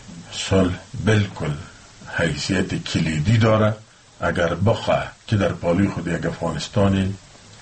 صلح. بالکل حیثیت کلیدی داره. اگر بخواه که در پالوی خود یک افغانستانی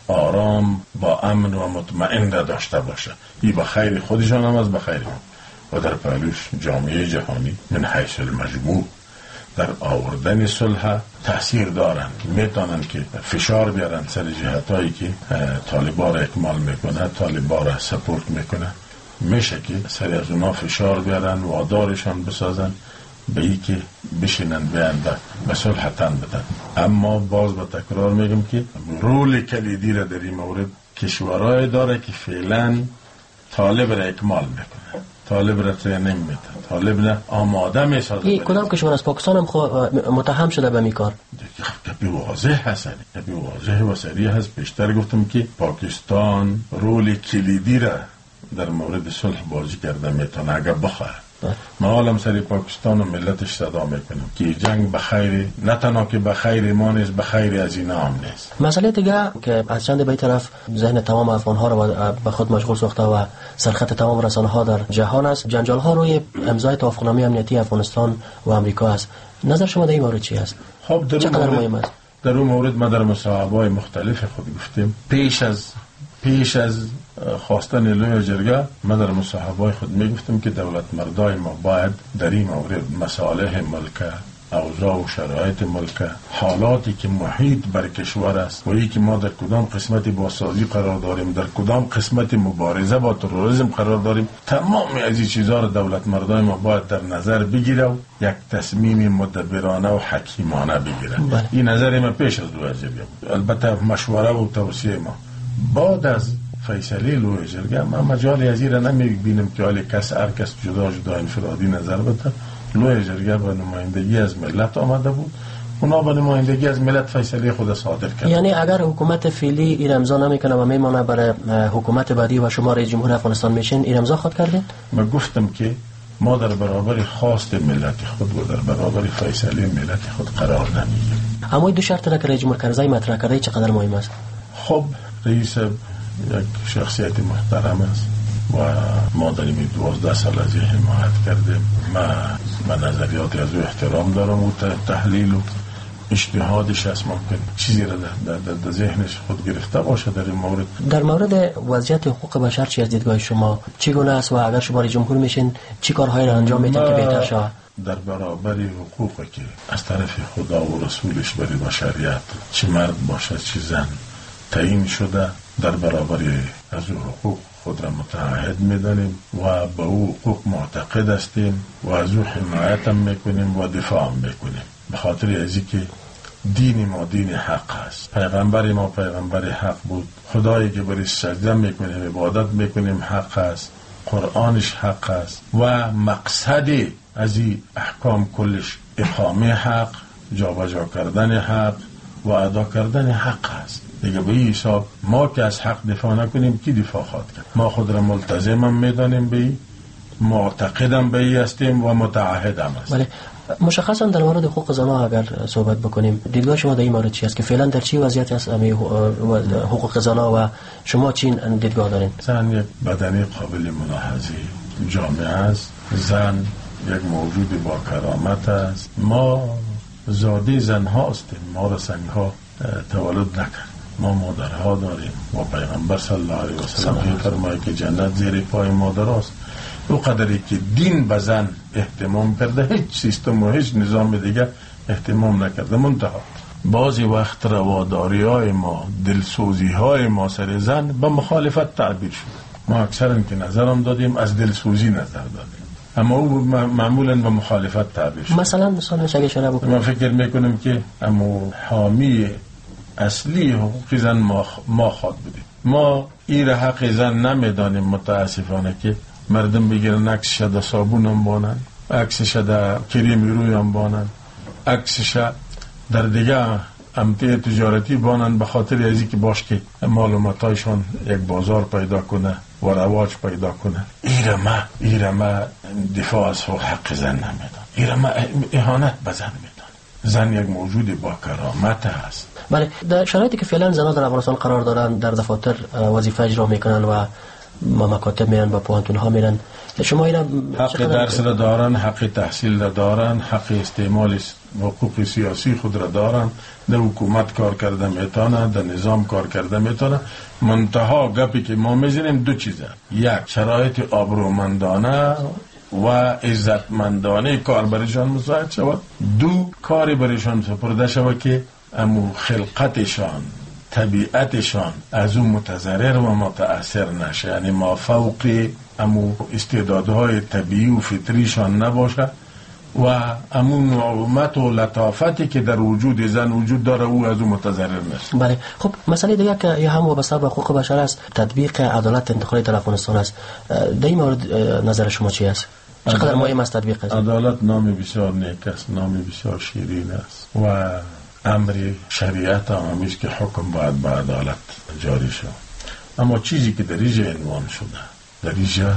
آرام با امن و مطمئن داشته باشه، این به خیر خودشان هم از به خیر ما و در پالوش جامعه جهانی من حیث المجموع در آوردن صلح تاثیر دارند، میتونن که فشار بیارن سر جهتایی که طالبان را اکمال میکنه، طالبان را سپورت میکنه. میشه که سر از اونا فشار بیارن، وادارشان بسازن به ای که بشینن بیانده به صلح تن بدن. اما باز با تکرار میگم که رول کلیدی را در این مورد کشورهای داره که فعلا طالب را اکمال میکنه، طالب را ترینینگ میده، طالب را آماده میسازه. کدام کشور از پاکستان هم متهم شده به میکار؟ کپی واضح هست، کپی واضح و صریح هست. بیشتر گفتم که پاکستان رول کلیدی را در مورد صلح بازی کرده میتونه اگر بخواه. ما عالم سری پاکستان و ملتش صدا میکنم که جنگ بخیر، نه تنها که بخیر ما نیست، بخیر از اینا هم نیست. مسئله دیگه که از چند به طرف ذهن تمام افغان ها را به خود مشغول ساخته و سرخط تمام رسانه ها در جهان است، جنجال ها روی امضای توافقنامه امنیتی افغانستان و امریکا است. نظر شما در این مورد چی است؟ خب چقدر مهم است؟ در اون مورد ما در مصاحبه‌های مختلف خود گفتیم. پیش از خواستن لوی جرگه ما در مصاحبه‌های خود میگفتیم که دولت مردای ما باید در این مورد مصالح ملک، اوضاع و شرایط ملک، حالاتی که محیط بر کشور است و ای که ما در کدام قسمت بازسازی قرار داریم، در کدام قسمت مبارزه با تروریسم قرار داریم، تمام از این چیزها را دولت مردای ما باید در نظر بگیره و یک تصمیم مدبرانه و حکیمانه بگیره. این نظر ما پیش از لوی جرگه بود. البته مشوره و توصیه ما بعد از فیصله لوی جرگه ما مجالی از این را نمیبینیم که حالی هر کس جدا انفرادی نظر بده. لوی جرگه به نمایندگی از ملت آمده بود، اونا به نمایندگی از ملت فیصله خود صادر کرد. یعنی اگر حکومت فعلی این امضا نمیکنه و میمانه برای حکومت بعدی و شما رئیس جمهور افغانستان میشین، این امضا خود کردین؟ من گفتم که ما در برابر خواست ملت خود و در برابر فیصله ملت خود قرار نمیگیریم. اما دو شرط را که رئیس جمهور کرزی مطرح کرده چقدر مهم است؟ خب رئیس یک شخصیت محترم است و ما در این 12 سال از حمایت کردیم. من نظریات از او احترام دارم و تحلیل و اجتهادش هست، ممکن چیزی را در ذهنش خود گرفته باشه در این مورد. در مورد وضعیت حقوق بشر چی از دیدگاه شما چگونه است و اگر شما رئیس جمهور میشین چی کارهایی را انجام میدین که بهتر شود؟ در برابر حقوقی که از طرف خدا و رسولش برای بشریت، چه مرد باشه چه زن، تعیین شده، در برابر از او حقوق خود را متعهد میدانیم و به او حقوق معتقد هستیم و از او حمایت هم میکنیم و دفاع هم میکنیم. به خاطر ازی که دین ما دین حق است، پیغمبر ما پیغمبر حق بود، خدایی که برای سجده میکنیم عبادت میکنیم حق است، قرآنش حق است و مقصد از این احکام کلش اقامه حق، جابجا کردن حق و ادا کردن حق است. دیگه به این حساب ما که از حق دفاع نکنیم کی دفاع خواهد کرد؟ ما خود را ملتزم میدانیم به این، معتقدم به این هستیم و متعهدم هستیم. بله، مشخصا در مورد حقوق زنان اگر صحبت بکنیم، دیدگاه شما در این مورد چی است که فعلا در چی وضعیتی است حقوق زنان و شما چی دیدگاه دارین؟ زن یک بدنی قابل ملاحظه جامعه است، زن یک موجود با کرامت است. ما زاده زن ها هستیم، ما را سنگ ها تولد نکرد. ما مادرها داریم و پیغمبر صلی الله علیه و سلم فرماید که جنت زیر پای مادر است. او قدری که دین به زن اهتمام کرده، هیچ سیستم و هیچ نظام دیگه اهتمام نکرده. منتها بعضی وقت رواداری های ما، دلسوزی های ما سر زن به مخالفت تعبیر شد. ما اکثرا که نظرم دادیم از دلسوزی نظر دادیم، اما او معمولا به مخالفت تعبیر شد. مثلا اگه اشاره بکنم، من فکر میکنم که اما حامی اصلی حقوق زن ما خواد بودیم. ما این حق زن نمیدانیم متاسفانه که مردم بگیرن عکسش در صابون هم بانن، عکسش در کریم روی هم بانن، عکسش در دیگه امتیاز تجارتی بانن، به خاطر ازی که باش که معلوماتایشان یک بازار پیدا کنه و رواج پیدا کنه. ایرما دفاع از حق زن نمیدان، ایرما اهانت به زن میدان. زن یک موجود با کرامت هست. بله، در شرایطی که فعلا زنان در افغانستان قرار دارن، در دفاتر وظیفه اجرا میکنن و مکاتب میرن، با پوهنتون ها میرن، شما اینا حق درس را دارن، حق تحصیل را دارن، حق استعمال حقوق سیاسی خود را دارن، در حکومت کار کرده میتونه، در نظام کار کرده میتونه. منتها گپی که ما میزنیم دو چیزه: یک، شرایط آبرومندانه و عزتمندانه کار برایشان مساعد شود. دو، کاری برایشان سپرده شود که امو خلقتشان، طبیعتشان از اون متضرر و متأثر نشه، یعنی ما فوق امو استعدادهای طبیعی و فطریشان نباشه و امون نعومت و لطافتی که در وجود زن وجود داره او از اون متضرر نشه. بله. خب مسئله دیگه که یه هم وابسته به حقوق بشر است، تطبیق عدالت انتقالی در افغانستان است. در این مورد نظر شما چی است؟ چقدر مهم است تطبیق است؟ عدالت نام بسیار نیک است، نام بسیار شیرین است و امر شریعت هم است که حکم باید به عدالت جاری شود. اما چیزی که در اینجا عنوان شده، در اینجا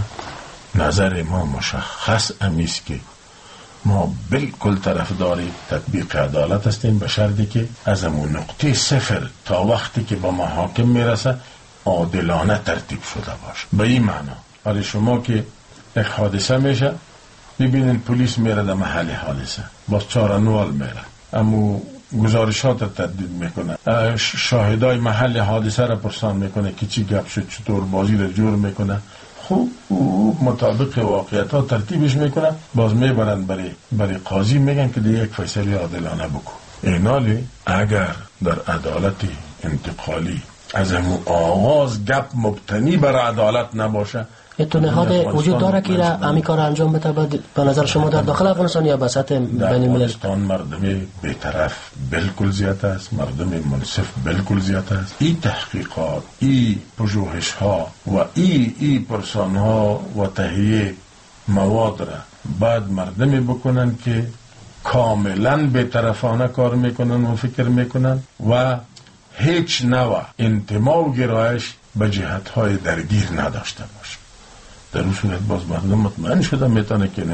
نظر ما مشخص است که ما بالکل طرفدار تطبیق عدالت هستیم، به شرطی که از اون نقطه صفر تا وقتی که به محاکم میرسه عادلانه ترتیب شده باشه. به این معنا برای شما که یک حادثه میشه ببینین پلیس میره در محل حادثه، باز چارنوال میره، اما گزارشات رو تدوین میکنه، شاهدای محل حادثه را پرسان میکنه که چی گپ شد، چطور بازی را جور میکنه. خوب مطابق واقعیت ها ترتیبش میکنه، باز میبرن برای قاضی، میگن که یک فیصله عادلانه بکن. اینالی اگر در عدالت انتقالی از همون آغاز گپ مبتنی بر عدالت نباشه، تو نهاد وجود داره که همین کار انجام بده به نظر شما در داخل افغانستان یا به سطح بین الملل؟ افغانستان مردم بی‌طرف بالکل زیاد است، مردم منصف بالکل زیاد است. این تحقیقات، این پژوهش ها و این پرسان ها و تهیه مواد را بعد مردمی بکنن که کاملا بی‌طرفانه کار میکنن و فکر میکنن و هیچ نوع انتماع و گرایش به جهت های درگیر نداشته باشه. در اون صورت باز مردم مطمئن شده میتونه که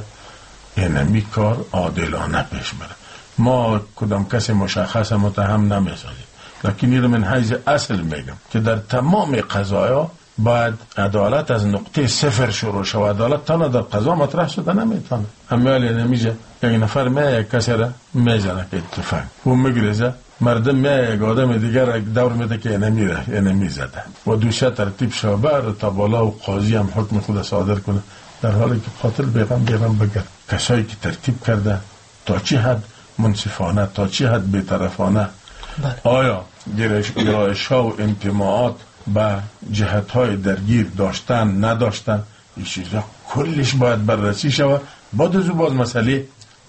نمی کار عادلانه پیش بره. ما کدام کسی مشخص متهم نمیسازیم، لیکن این من حیث اصل میگم که در تمام قضایا باید عدالت از نقطه صفر شروع شود. عدالت تنها در قضا مطرح شده نمیتونه. امیالی نمیشه یک نفر یک کسی را میزنه که اتفاق و میگریزه، مردم یک آدم دیگر یک دور میده که نمی زده و دوشه ترتیب شابر تا بالا و قاضی هم حکم خود صادر کنه، در حالی که قاتل بیغم بگر. کسایی که ترتیب کرده تا چی حد منصفانه، تا چی حد بی‌طرفانه، آیا گرایش ها و انتماعات به جهت های درگیر داشتن نداشتن، این چیزا کلش باید بررسی شود. بعد از باز مسئله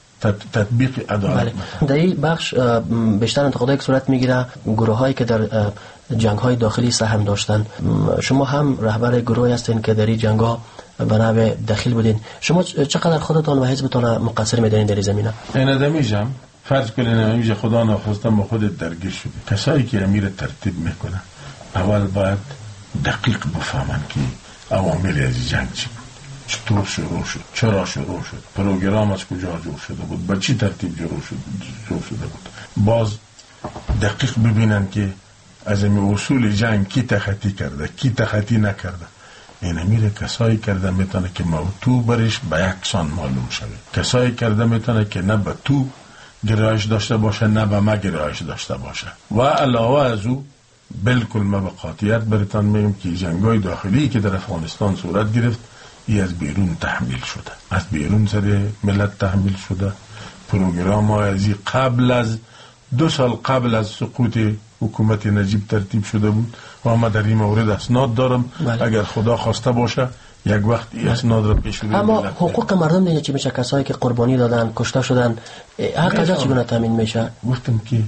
تطبیق عدالت. در این بخش بیشتر انتقادایی که صورت میگیره گروه هایی که در جنگ های داخلی سهم داشتن. شما هم رهبر گروهی هستین که در این جنگ ها به نوع دخیل بودین. شما چقدر خودتان و حزبتان مقصر میدونین در این زمینه؟ این ادمیجم فرض کنین امیجه خدا ناخواسته ما خودت درگیر شدی. کسایی که امیر ترتیب میکنن اول باید دقیق بفهمن که عوامل از جنگ چی بود، چطور شروع شد، چرا شروع شد، پروگرام از کجا جور شده بود، با چی ترتیب جور شده بود. باز دقیق ببینن که از این اصول جنگ کی تخطی کرده، کی تخطی نکرده. این امیر کسایی کرده میتونه که موضوع برش به یکسان معلوم شده، کسایی کرده میتونه که نه به تو گرایش داشته باشه نه به ما گرایش داشته باشه. و علاوه از او بالکل ما به قاطعیت براتون میگم که جنگای داخلی که در افغانستان صورت گرفت ای از بیرون تحمیل شده، از بیرون سر ملت تحمیل شده. پروگرام های ازی قبل از 2 سال قبل از سقوط حکومت نجیب ترتیب شده بود و ما در این مورد اسناد دارم. اگر خدا خواسته باشه یک وقت این اسناد را پیش بگیریم. اما حقوق مردم دیگه چی میشه؟ کسایی که قربانی دادن، کشته شدن، حق از چگونه تامین میشه؟ گفتم که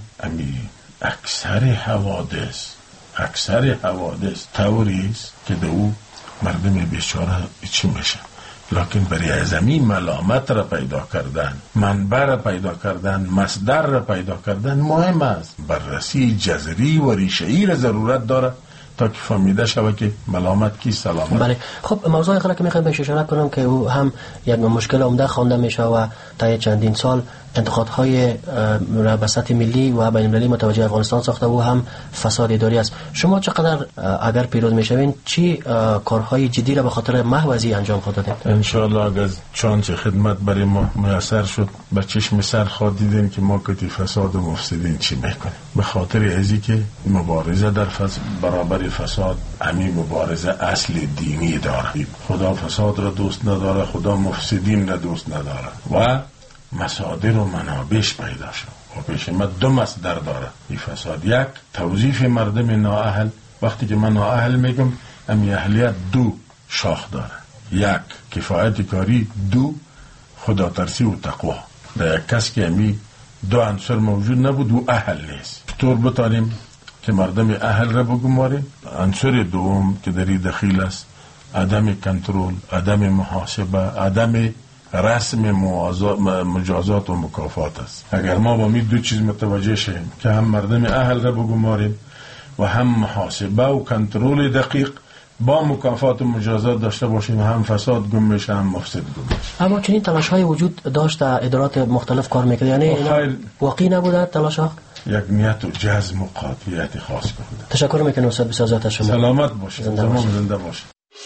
اکثر حوادث طوری است که دو مردم بیچاره چی میشه، لکن برای ازمی ملامت را پیدا کردن، منبع را پیدا کردن، مصدر را پیدا کردن مهم است. بررسی جذری و ریشه‌ای را ضرورت داره تا که فهمیده شود که ملامت کی سلامت. بله. خب موضوع آخر که میخوام بهش اشاره کنم که او هم یک مشکل عمده خوانده میشه و تا چندین سال انتقادهای را به سطح ملی و بین المللی متوجه افغانستان ساخته و هم فساد اداری است. شما چقدر اگر پیروز میشوین چی کارهای جدی را به خاطر محو ازی انجام خواهید داد؟ ان شاء الله اگر چانچه خدمت برای ما میسر شد به چشم سر خود دیدین که ما کتی فساد و مفسدین چی میکنیم. به خاطر ازی که مبارزه در برابر فساد همین مبارزه اصل دینی داره. خدا فساد را دوست نداره، خدا مفسدین را دوست نداره و مصادر و منابعش پیدا شد. و پیش ما دو مصدر داره این فساد. یک، توظیف مردم نااهل. وقتی که من نااهل میگم امی اهلیت دو شاخ داره. یک، کفایت کاری. دو، خدا ترسی و تقوا. در یک کس که امی دو عنصر موجود نبود و اهل نیست. طور بتانیم که مردم اهل را بگماریم. عنصر دوم که دری دخیل است عدم کنترل، عدم محاسبه، عدم رسم مجازات و مکافات است. اگر ما با می دو چیز متوجه شیم که هم مردم اهل را بگماریم و هم محاسبه و کنترل دقیق با مکافات و مجازات داشته باشیم، هم فساد گم میشه هم مفسد گم میشه. اما چنین تلاش های وجود داشت، ادارات مختلف کار میکرد، یعنی واقعی نبوده تلاش ها؟ یک نیت و جزم و قاطعیت خاص کنه. تشکر میکنم استاد بسیار از شما. سلامت باشید. زنده باشید.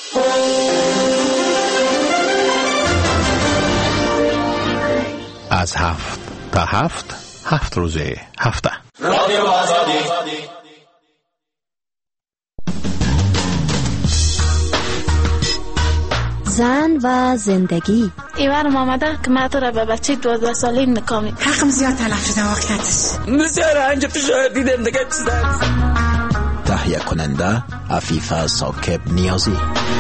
از 7 تا 7 7 روزه هفته. رادیو آزادی. زن و زندگی. ایوانم آمده که من تو را به بچه 12 ساله نکامی. حقم زیاد تلف شده واقعیتش. بسیار انجا فشار دیدم دیگه چیزد. تهیه کننده عفیفه ثاقب نیازی.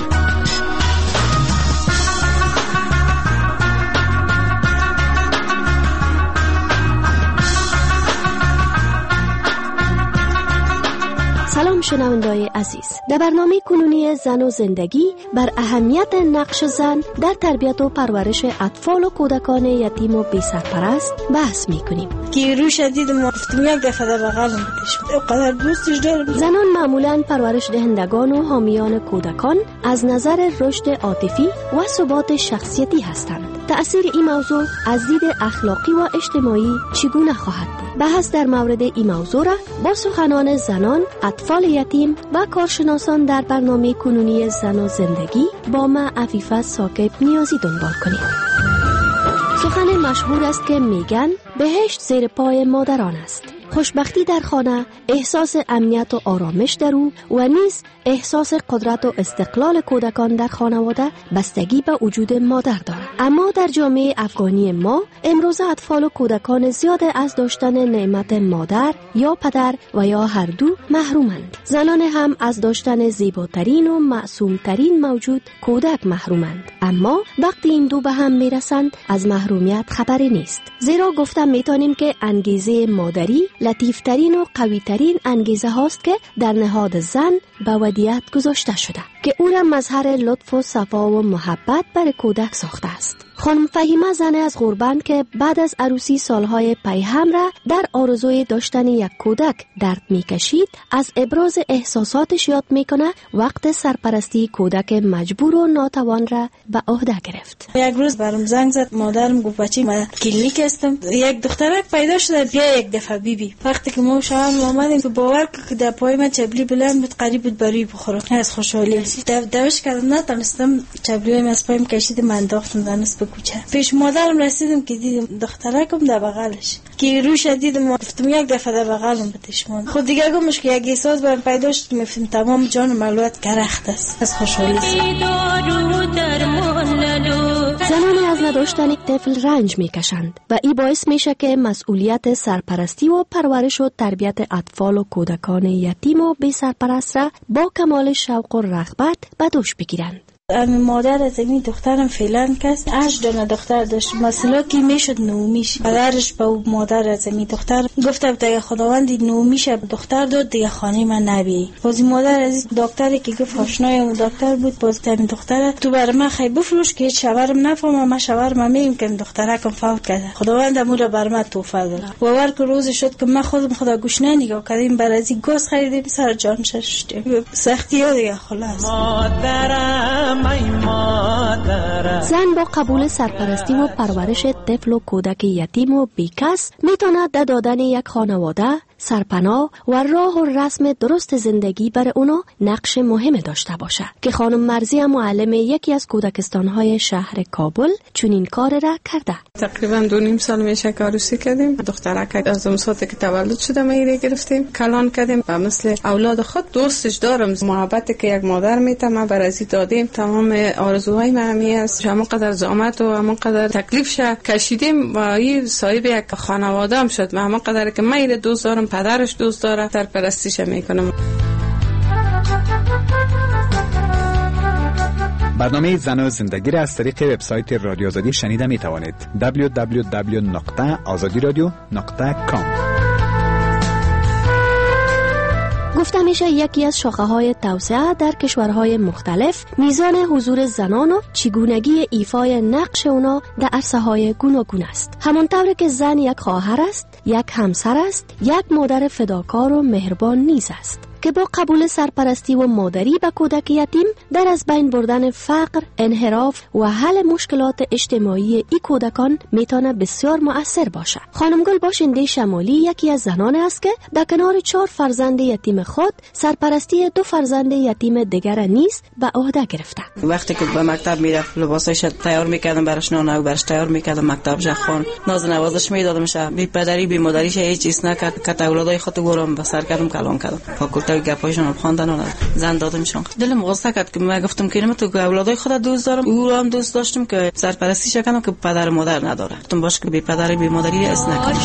سلام شنوندای عزیز، در برنامه کنونی زن و زندگی بر اهمیت نقش زن در تربیت و پرورش اطفال و کودکان یتیم و بی سرپرست بحث میکنیم. که رو شدید ما گفتم یک دفعه در بغلم بودش، اقدر دوستش دارم. زنان معمولاً پرورش دهندگان و حامیان کودکان از نظر رشد عاطفی و ثبات شخصیتی هستند. تأثیر این موضوع از دید اخلاقی و اجتماعی چگونه خواهد بود؟ بحث در مورد این موضوع را با سخنان زنان، اطفال یتیم و کارشناسان در برنامه کنونی زن و زندگی با ما عفیفه ثاقب نیازی دنبال کنید. سخن مشهور است که میگن بهشت زیر پای مادران است. خوشبختی در خانه، احساس امنیت و آرامش در او و نیز احساس قدرت و استقلال کودکان در خانواده بستگی به وجود مادر دارد. اما در جامعه افغانی ما امروز اطفال و کودکان زیاد از داشتن نعمت مادر یا پدر و یا هر دو محرومند. زنان هم از داشتن زیباترین و معصومترین موجود کودک محرومند. اما وقتی این دو به هم میرسند از محرومیت خبری نیست. زیرا گفتم میتونیم که انگیزه مادری لطیفترین و قویترین انگیزه هاست که در نهاد زن به ودیعت گذاشته شده که او را مظهر لطف و صفا و محبت بر کودک ساخته است. خانم فهیمه زن از غربند که بعد از عروسی سالهای پیهم را در آرزوی داشتن یک کودک درد میکشید، از ابراز احساساتش یاد میکنه وقت سرپرستی کودک مجبور و ناتوان را به عهده گرفت. یک روز برام زنگ زد، مادرم گفت بچی من کلینیک هستم، یک دخترک پیدا شده، بیا یک دفعه بیبی. وقتی که ما شام اومدیم تو باور که در پای من چبلی بلند بود، قریب بود برای بخورم. از خوشحالی دوش کردم نتونستم چبلی از پایم کشید، من انداختم دانست کوچه. پیش مادرم رسیدم که دیدم دخترکم در بغلش که رو شدیدم، گفتم یک دفعه در بغلم بتشمون. خود دیگه گمش که یک احساس برام پیدا شد، میفهمم تمام جان و ملوت کرخت است از خوشحالی. زنان از نداشتن طفل رنج میکشند و این باعث میشه که مسئولیت سرپرستی و پرورش و تربیت اطفال و کودکان یتیم و بی سرپرست را با کمال شوق و رغبت به دوش بگیرند. مادر از این دخترم فعلا کس 8 دانه دختر داشت، مثلا که میشد نومیش. پدرش به مادر از این دختر گفت دیگه خداوند نومیش دختر داد، دیگه خانه من نبی. بازی مادر از دکتری که گفت آشنای اون دکتر بود، باز این دختر تو بر من خی بفروش که شوهرم نفهمم، من شوهرم میگم که دخترکم فوت کرده، خداوند امور بر من توفیق داد. باور که روز شد که من خودم خدا گوش نگاه کردم، برازی گاز خریدیم سر جان شدیم، سختی ها دیگه خلاص. زن با قبول سرپرستی و پرورش طفل و کودک یتیم و بیکس میتواند در دادن یک خانواده سرپناه و راه و رسم درست زندگی برای اونا نقش مهم داشته باشه که خانم مرزیه معلم یکی از کودکستان‌های شهر کابل چنین کار را کرده. تقریبا 2.5 سال میشه که عروسی کردیم. دخترک از اون ساعتی که تولد شده میره گرفتیم، کلان کردیم و مثل اولاد خود دوستش دارم. محبتی که یک مادر میته ما برازی دادیم. تمام آرزوهای من همی است. همون قدر زحمت و همون قدر تکلیفش کشیدیم و این صاحب یک خانواده هم شد. همون قدر که من دوست دارم، پدرش دوست داره، سرپرستیش میکنم. برنامه زن و زندگی را از طریق وبسایت رادیو آزادی شنیده می توانید. www.azadiradio.com. گفته میشه یکی از شاخه های توسعه در کشورهای مختلف میزان حضور زنان و چگونگی ایفای نقش اونا در عرصه های گوناگون است. همانطور که زن یک خواهر است، یک همسر است، یک مادر فداکار و مهربان نیز است که با قبول سرپرستی و مادری به کودک یتیم در از بین بردن فقر، انحراف و حل مشکلات اجتماعی ای کودکان میتونه بسیار مؤثر باشه. خانم گل باشنده شمالی یکی از زنان است که در کنار 4 فرزند یتیم خود سرپرستی 2 فرزند یتیم دیگر نیز به عهده گرفته. وقتی که به مکتب میرفت لباسایش تیار میکردم براش، نان براش تیار میکردم، مکتبش خون ناز نوازش میدادمش. بی پدری بی مادریش هیچ چیز نکرد که اولادای خودت گورم به سر کردم کلام کردم. گپایشون خواندن و زن دادمشون. دلم غصه کرد که من گفتم که من تو اولادای خودت دوست دارم، او رو هم دوست داشتم که سرپرستیش کنم که پدر مادر نداره. گفتم باش که بی پدر بی مادری اس نکنم.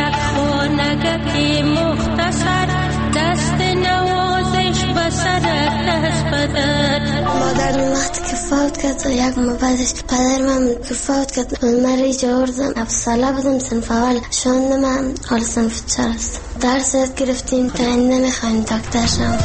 مادر وقتی که فوت کرد و یک ماه بعدش پدر من که فوت کرد من ریجا آوردم افساله بودم صنف اول شاندم من حال صنف 4 است. درس یاد گرفتیم تا این نمیخوایم دکتر شم.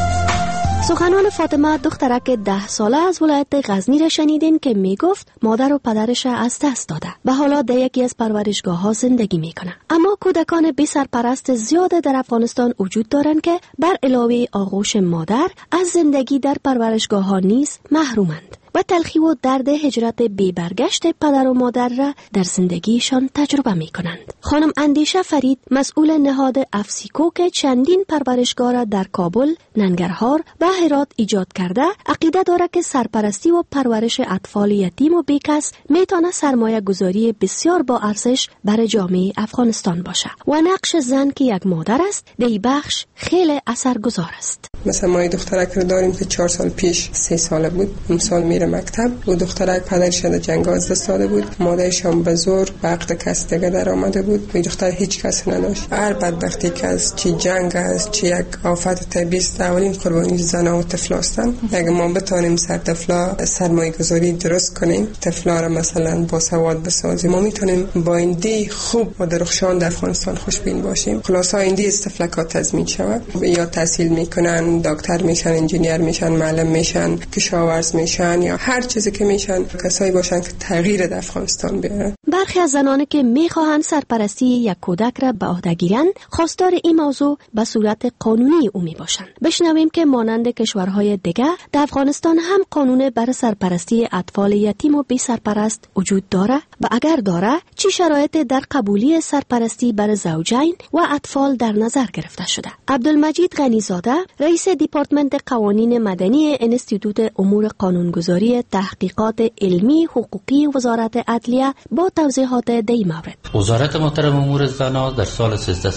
سخنان فاطمه دخترک 10 ساله از ولایت غزنی را شنیدین که میگفت مادر و پدرش از دست داده و حالا در یکی از پرورشگاه ها زندگی میکنه. اما کودکان بی سرپرست زیاده در افغانستان وجود دارند که بر علاوه آغوش مادر از زندگی در پرورشگاه ها نیز محرومند و تلخی و درد هجرت بی برگشت پدر و مادر را در زندگیشان تجربه می کنند. خانم اندیشه فرید مسئول نهاد افسیکو که چندین پرورشگاه را در کابل، ننگرهار و هرات ایجاد کرده، عقیده دارد که سرپرستی و پرورش اطفال یتیم و بیکس می تواند سرمایه گذاری بسیار با ارزش برای جامعه افغانستان باشه و نقش زن که یک مادر است در این بخش خیلی اثرگذار است. مثلا ما دخترک رو داریم که 4 سال پیش 3 ساله بود، امسال میره مکتب. و دخترک پدرش در جنگ از دست داده بود، مادرش هم به زور به عقد کس دیگه در آمده بود. و دختر هیچ کس نداشت. هر بدبختی که از چی جنگ است، چی یک آفت طبیعی است، اولین قربانی زنان و طفل هستند. اگه ما بتونیم سر طفلا سرمایه گذاری درست کنیم، طفلا را مثلا با سواد بسازیم، ما میتونیم با ایندی خوب و درخشان در افغانستان خوشبین باشیم. خلاصا ایندی از طفلکات تضمین شود. یا تحصیل میکنن، دکتر میشن، انجینیر میشن، معلم میشن، کشاورز میشن، یا هر چیزی که میشن، کسایی باشن که تغییر در افغانستان بیارن. برخی از زنانی که میخواهند سرپرستی یک کودک را به عهده گیرند، خواستار این موضوع به صورت قانونی او میباشند. بشنویم که مانند کشورهای دیگه در افغانستان هم قانون برای سرپرستی اطفال یتیم و بی سرپرست وجود داره و اگر داره چه شرایط در قبولی سرپرستی برای زوجین و اطفال در نظر گرفته شده. عبدالمجید غنیزاده رئیس دیپارتمنت قوانین مدنی انستیتوت امور قانونگذاری تحقیقات علمی حقوقی وزارت عدلیه با توضیحات دی مورد. وزارت محترم امور زنان در سال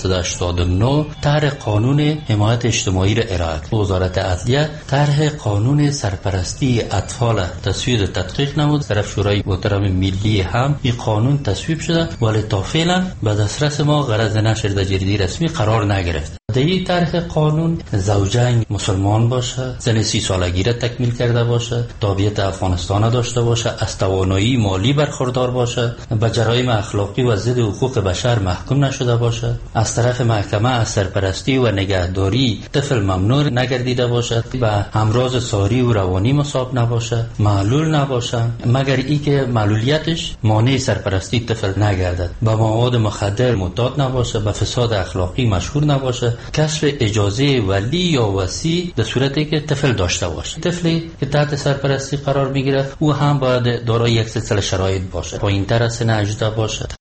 1389 طرح قانون حمایت اجتماعی را ارائه کرد. وزارت عدلیه طرح قانون سرپرستی اطفال تصویب و تدقیق نمود. طرف شورای محترم ملی هم این قانون تصویب شده ولی تا فعلا به دسترس ما غرض نشر در جریده رسمی قرار نگرفت. در این طرح قانون زوجین مسلمان باشه، سن 30 سالگی را تکمیل کرده باشه، تابعیت افغانستان داشته باشه، از توانایی مالی برخوردار باشه، به جرایم اخلاقی و ضد حقوق بشر محکوم نشده باشه، از طرف محکمه از سرپرستی و نگهداری طفل ممنوع نگردیده باشه، به امراض ساری و روانی مصاب نباشه، معلول نباشه مگر ای که معلولیتش مانع سرپرستی طفل نگردد، به مواد مخدر معتاد نباشه، به فساد اخلاقی مشهور نباشه، کسب اجازه ولی یا وصی در صورتی که طفل داشته باشه. طفلی که تحت سرپرستی قرار میگیره او هم باید دارای یک سلسله شرایط باشه، پایین‌تر از سن 18 باشه. اما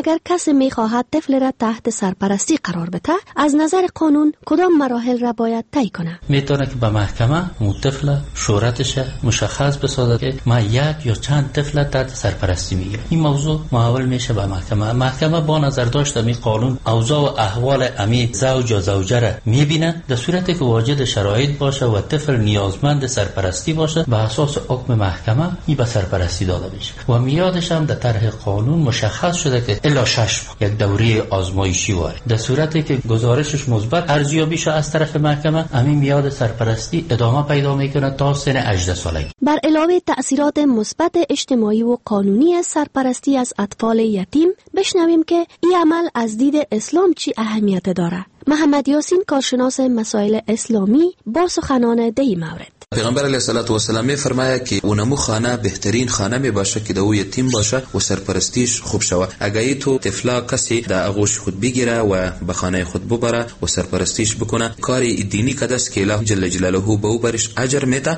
اگر کسی میخواهد طفل را تحت سرپرستی قرار بده، از نظر قانون کدام مراحل را باید طی کنه؟ میتونه که به محکمه طفل شهرتش مشخص بسازه که ما یک یا چند طفل تحت سرپرستی میگیرم. این موضوع محول میشه به محکمه با نظر داشت می قانون اوضاع و احوال امی زوج یا زوجه را میبینه، در صورتی که واجد شرایط باشه و طفل نیازمند سرپرستی باشه به اساس حکم محکمه این به سرپرستی داده میشه و میادش هم در طرح قانون مشخص شده که الا 6 یک دوره آزمایشی واره. در صورتی که گزارشش مثبت ارزیابی شه از طرف محکمه همین میاد سرپرستی ادامه پیدا میکنه تا سن 18 سالگی. بر علاوه تأثیرات مثبت اجتماعی و قانونی از سرپرستی از اطفال یتیم، بشنویم که این عمل از دید اسلام چی اهمیت داره. محمد یاسین کارشناس مسائل اسلامی با سخنان دی مورد. پیغمبر علیه السلام میفرماید که اونمو خانه بهترین خانه می باشه که دو یتیم باشه و سرپرستیش خوب شوه. اگه تو طفلا کسی در آغوش خود بگیره و به خانه خود ببره و سرپرستیش بکنه، کاری دینی کدست که الله جل جلاله به او برش اجر میده.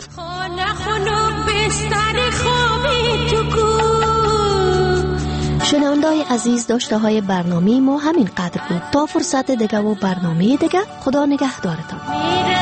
شنونده‌های عزیز، داشته های برنامه ما همین قدر بود. تا فرصت دیگه و برنامه دیگه، خدا نگهدارتان.